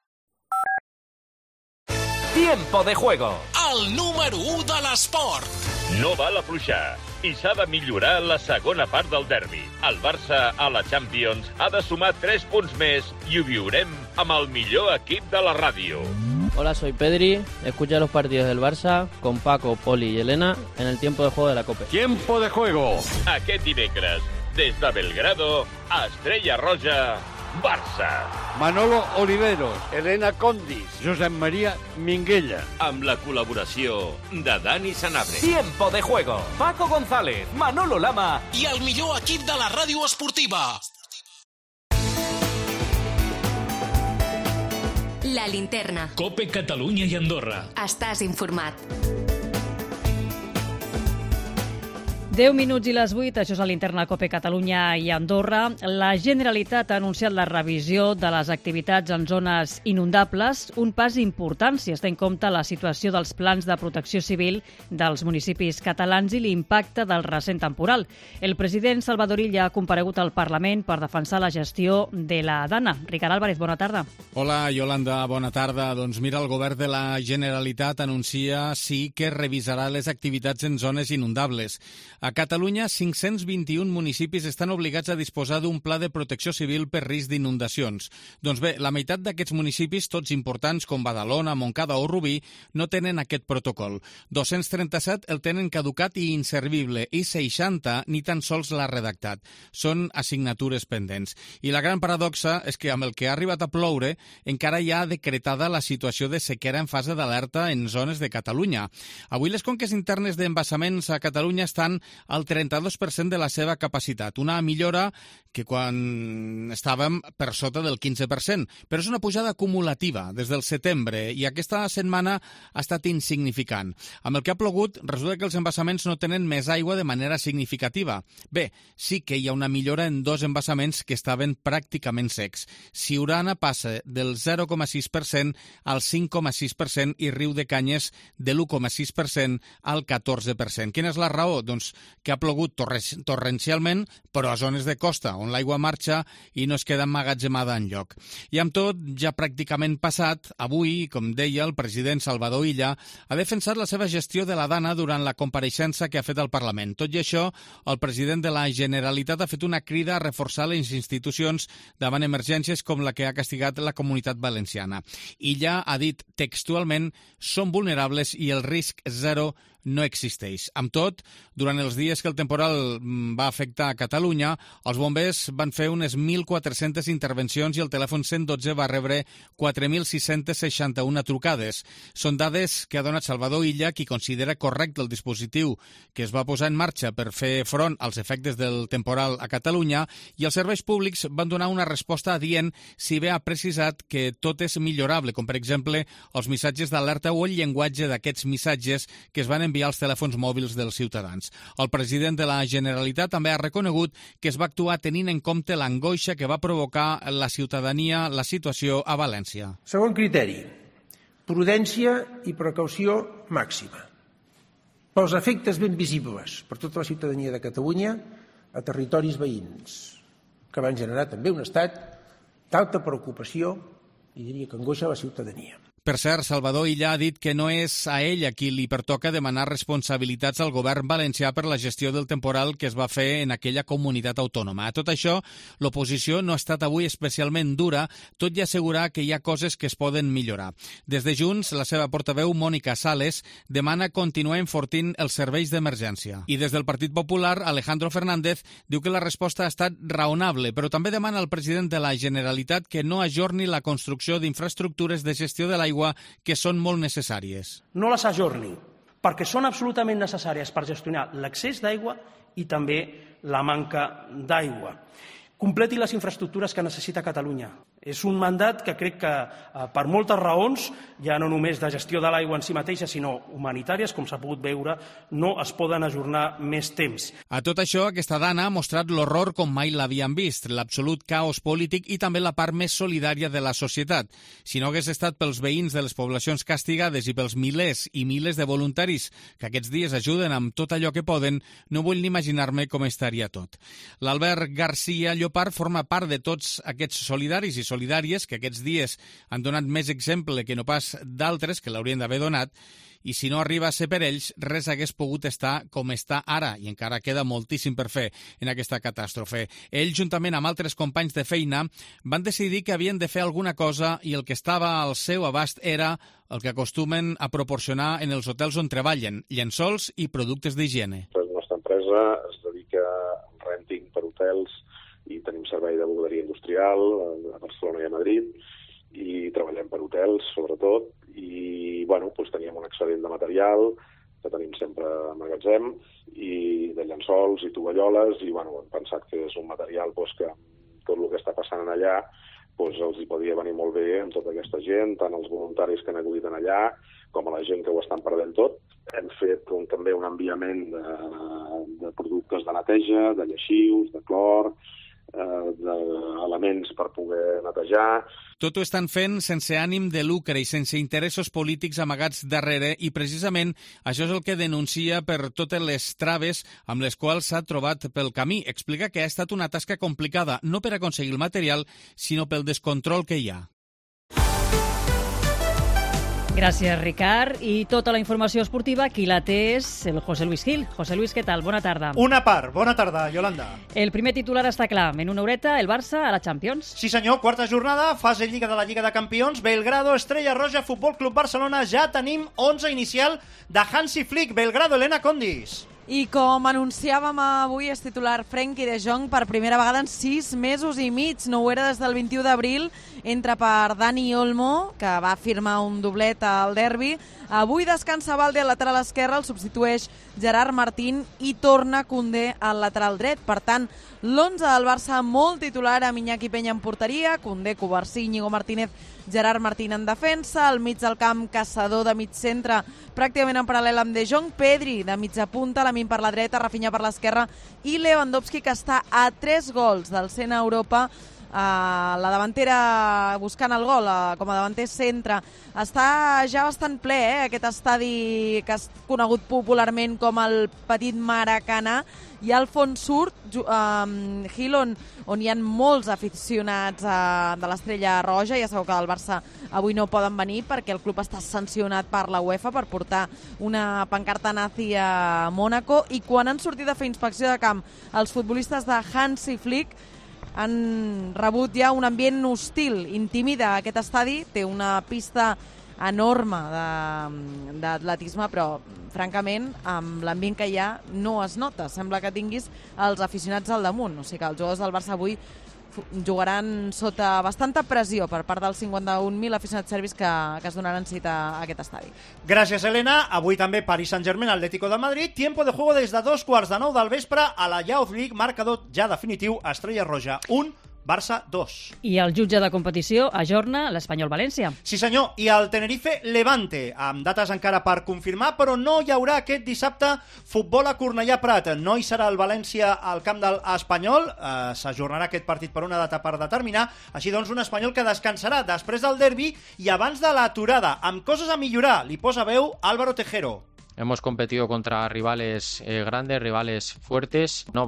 Tiempo de juego. El número u de l'esport. No val afluixar i s'ha de millorar la segona part del derbi. El Barça a la Champions ha de sumar tres punts més i ho viurem amb el millor equip de la ràdio. Hola, soy Pedri. Escucha los partidos del Barça con Paco, Poli y Elena en el tiempo de juego de la COPE. Tiempo de juego. Aquest dimecres, des de Belgrado, a Estrella Roja, Barça. Manolo Oliveros, Elena Condis, Josep Maria Minguella. Amb la col·laboració de Dani Sanabria. Tiempo de juego. Paco González, Manolo Lama i el millor equip de la ràdio esportiva. La linterna. COPE Catalunya i Andorra. Estàs informat. deu minuts i les vuit, això és a l'interna COPE Catalunya i Andorra. La Generalitat ha anunciat la revisió de les activitats en zones inundables, un pas important si es té en compte la situació dels plans de protecció civil dels municipis catalans i l'impacte del recent temporal. El president Salvador Illa ha comparegut al Parlament per defensar la gestió de la Dana. Ricard Álvarez, bona tarda. Hola, Yolanda, bona tarda. Doncs mira, el govern de la Generalitat anuncia sí que revisarà les activitats en zones inundables. A Catalunya, cinc-cents vint-i-un municipis estan obligats a disposar d'un pla de protecció civil per risc d'inundacions. Doncs bé, la meitat d'aquests municipis, tots importants com Badalona, Montcada o Rubí, no tenen aquest protocol. dos-cents trenta-set el tenen caducat i inservible i seixanta ni tan sols l'ha redactat. Són assignatures pendents. I la gran paradoxa és que amb el que ha arribat a ploure encara hi ha decretada la situació de sequera en fase d'alerta en zones de Catalunya. Avui les conques internes d'embassaments a Catalunya estan al trenta-dos per cent de la seva capacitat, una millora que quan estàvem per sota del quinze per cent, però és una pujada acumulativa des del setembre i aquesta setmana ha estat insignificant. Amb el que ha plogut, resulta que els embassaments no tenen més aigua de manera significativa. Bé, sí que hi ha una millora en dos embassaments que estaven pràcticament secs. Siurana passa del zero coma sis per cent al cinc coma sis per cent i Riu de Canyes de l'u coma sis per cent al catorze per cent. Quina és la raó? Doncs que ha plogut torrencialment, però a zones de costa, on l'aigua marxa i no es queda emmagatzemada enlloc. I amb tot, ja pràcticament passat, avui, com deia, el president Salvador Illa ha defensat la seva gestió de la Dana durant la compareixença que ha fet al Parlament. Tot i això, el president de la Generalitat ha fet una crida a reforçar les institucions davant emergències com la que ha castigat la Comunitat Valenciana. Illa ha dit textualment: "Som vulnerables i el risc zero no existeix". Amb tot, durant els dies que el temporal va afectar a Catalunya, els bombers van fer unes mil quatre-centes intervencions i el telèfon cent dotze va rebre quatre mil sis-centes seixanta-una trucades. Són dades que ha donat Salvador Illa, qui considera correcte el dispositiu que es va posar en marxa per fer front als efectes del temporal a Catalunya, i els serveis públics van donar una resposta adient, si bé ha precisat que tot és millorable, com per exemple els missatges d'alerta o el llenguatge d'aquests missatges que es van enviar als telèfons mòbils dels ciutadans. El president de la Generalitat també ha reconegut que es va actuar tenint en compte l'angoixa que va provocar la ciutadania la situació a València. Segon criteri, prudència i precaució màxima. Pels efectes ben visibles per tota la ciutadania de Catalunya a territoris veïns, que van generar també un estat d'alta preocupació i diria que angoixa a la ciutadania. Per cert, Salvador Illa ha dit que no és a ell a qui li pertoca demanar responsabilitats al govern valencià per la gestió del temporal que es va fer en aquella comunitat autònoma. A tot això, l'oposició no ha estat avui especialment dura, tot i assegurar que hi ha coses que es poden millorar. Des de Junts, la seva portaveu, Mònica Sales, demana continuar enfortint els serveis d'emergència. I des del Partit Popular, Alejandro Fernández diu que la resposta ha estat raonable, però també demana al president de la Generalitat que no ajorni la construcció d'infraestructures de gestió de l'aigua que són molt necessàries. No les ajorni, perquè són absolutament necessàries per gestionar l'accés d'aigua i també la manca d'aigua. Completi les infraestructures que necessita Catalunya. És un mandat que crec que per moltes raons, ja no només de gestió de l'aigua en si mateixa, sinó humanitàries, com s'ha pogut veure, no es poden ajornar més temps. A tot això, aquesta dana ha mostrat l'horror com mai l'havien vist, l'absolut caos polític i també la part més solidària de la societat. Si no hagués estat pels veïns de les poblacions castigades i pels milers i milers de voluntaris que aquests dies ajuden amb tot allò que poden, no vull ni imaginar-me com estaria tot. L'Albert García Llopart forma part de tots aquests solidaris i solidàries que aquests dies han donat més exemple que no pas d'altres que l'haurien d'haver donat, i si no arriba a ser per ells, res hagués pogut estar com està ara, i encara queda moltíssim per fer en aquesta catàstrofe. Ells, juntament amb altres companys de feina, van decidir que havien de fer alguna cosa i el que estava al seu abast era el que acostumen a proporcionar en els hotels on treballen, llençols i productes d'higiene. La nostra empresa es dedica al rènting per hotels i tenim servei de bugaderia industrial a Barcelona i a Madrid i treballem per hotels, sobretot, i bueno, doncs teníem un excedent de material que tenim sempre a magatzem i de llençols i tovalloles i bueno, hem pensat que és un material doncs, que tot el que està passant allà doncs, els hi podia venir molt bé amb tota aquesta gent, tant els voluntaris que han acudit allà com a la gent que ho estan perdent tot. Hem fet un, també un enviament de, de productes de neteja, de lleixius, de clor, d'elements per poder netejar. Tot ho estan fent sense ànim de lucre i sense interessos polítics amagats darrere i precisament això és el que denuncia per totes les traves amb les quals s'ha trobat pel camí. Explica que ha estat una tasca complicada, no per aconseguir el material, sinó pel descontrol que hi ha. Gràcies, Ricard. I tota la informació esportiva, qui la té és el José Luis Gil. José Luis, què tal? Bona tarda. Una part. Bona tarda, Yolanda. El primer titular està clar. En una horeta, el Barça a la Champions. Sí, senyor. Quarta jornada, fase Lliga de la Lliga de Campions. Belgrado, Estrella Roja, Futbol Club Barcelona. Ja tenim onze inicial de Hansi Flick. Belgrado, Elena Condis. I com anunciàvem avui, és titular Frenkie de Jong per primera vegada en sis mesos i mig. No ho era des del vint-i-u d'abril. Entra per Dani Olmo, que va firmar un doblet al derbi. Avui descansa Balde al lateral esquerre, el substitueix Gerard Martín i torna Koundé al lateral dret. Per tant, l'onze del Barça molt titular amb Iñaki Peña en porteria, Koundé, Covarsí, Íñigo Martínez, Gerard Martín en defensa, al mig del camp Caçador de mig centre, pràcticament en paral·lel amb De Jong, Pedri de mitja punta, Lamine per la dreta, Rafinha per l'esquerra i Lewandowski, que està a tres gols del cent a Europa. Uh, la davantera buscant el gol uh, com a davanter centre. Està ja bastant ple, eh, aquest estadi que és conegut popularment com el Petit Maracanà, i al fons surt um, Gil, on, on hi ha molts aficionats uh, de l'Estrella Roja. Ja sabeu que el Barça avui no poden venir perquè el club està sancionat per la UEFA per portar una pancarta nazi a Mònaco, i quan han sortit a fer inspecció de camp els futbolistes de Hansi Flick han rebut ja un ambient hostil, intimida aquest estadi. Té una pista enorme d'atletisme, però francament amb l'ambient que hi ha no es nota, sembla que tinguis els aficionats al damunt, o sigui que els jugadors del Barça avui jugaran sota bastanta pressió per part dels cinquanta-un mil aficionats serbis que, que es donaran cita a aquest estadi. Gràcies, Helena. Avui també Paris Saint-Germain, Atlético de Madrid. Tiempo de juego des de dos quarts de nou del vespre a la Youth League. Marcador ja definitiu, Estrella Roja un, Barça dos. I el jutge de competició ajorna l'Espanyol València. Sí, senyor, i el Tenerife Levante, amb dates encara per confirmar, però no hi haurà aquest dissabte futbol a Cornellà Prat. No hi serà el València al camp del Espanyol, eh, s'ajornarà aquest partit per una data per determinar, així doncs un Espanyol que descansarà després del derbi i abans de l'aturada, amb coses a millorar. Li posa veu Álvaro Tejero. Hemos competido contra rivales eh, grandes, rivales fuertes, no vale con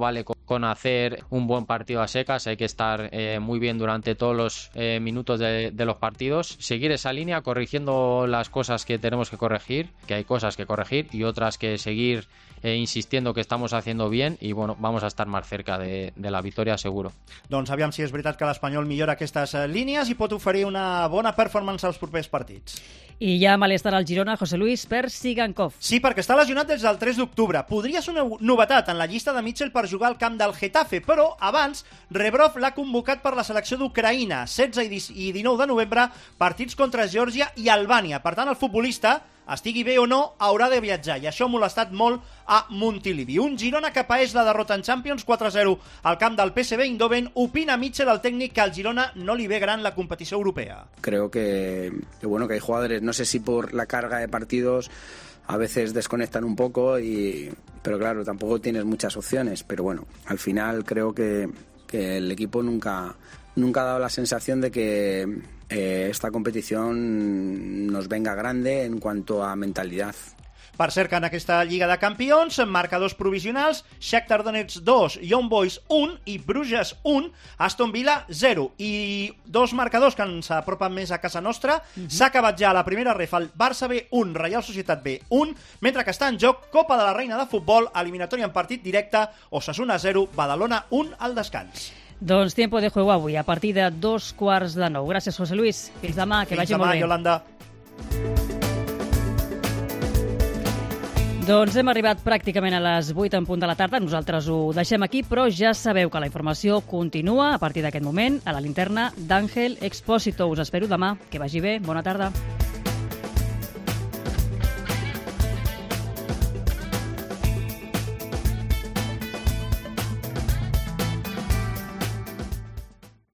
con hacer un buen partido a secas, hay que estar eh, muy bien durante todos los eh, minutos de, de los partidos, seguir esa línea corrigiendo las cosas que tenemos que corregir, que hay cosas que corregir y otras que seguir eh, insistiendo que estamos haciendo bien i bueno, vamos a estar más cerca de, de la victòria seguro. Doncs aviam si és veritat que l'Espanyol millora aquestes línies i pot oferir una bona performance als propers partits. I ja malestar al Girona, José Luis, per Sigankov. Sí, perquè està lesionat des del tres d'octubre. Podria ser una novetat en la llista de Mitchell per jugar al camp del Getafe, però abans Rebrov l'ha convocat per la selecció d'Ucraïna. setze i dinou de novembre, partits contra Geòrgia i Albània. Per tant, el futbolista, estigui bé o no, haurà de viatjar, i això ha molestat molt a Montilivi. Un Girona que paeix la derrota en Champions quatre a zero al camp del P S V Eindhoven. Opina Mitchell, el tècnic, que al Girona no li ve gran la competició europea. Creo que, que bueno, que hay jugadores, no sé si por la carga de partidos a veces desconectan un poco, y, pero claro, tampoco tienes muchas opciones, pero bueno, al final creo que, que el equipo nunca, nunca ha dado la sensación de que eh, esta competición nos venga grande en cuanto a mentalidad. Per cert, que en aquesta Lliga de Campions, marcadors provisionals: Shakhtar Donetsk dos, Young Boys un i Bruges un, Aston Villa zero. I dos marcadors que ens apropen més a casa nostra. Uh-huh. S'ha acabat ja la primera ref, el Barça B un, Reial Societat B un, mentre que està en joc Copa de la Reina de Futbol, eliminatòria en partit directe, Osasuna zero, Badalona un al descans. Doncs Tiempo de Juego avui, a partir de dos quarts de nou. Gràcies, José Luis. Fins demà, que Fins vagi demà, molt bé. Yolanda. Doncs hem arribat pràcticament a les vuit en punt de la tarda. Nosaltres ho deixem aquí, però ja sabeu que la informació continua a partir d'aquest moment a la linterna d'Àngel Expósito. Us espero demà. Que vagi bé. Bona tarda.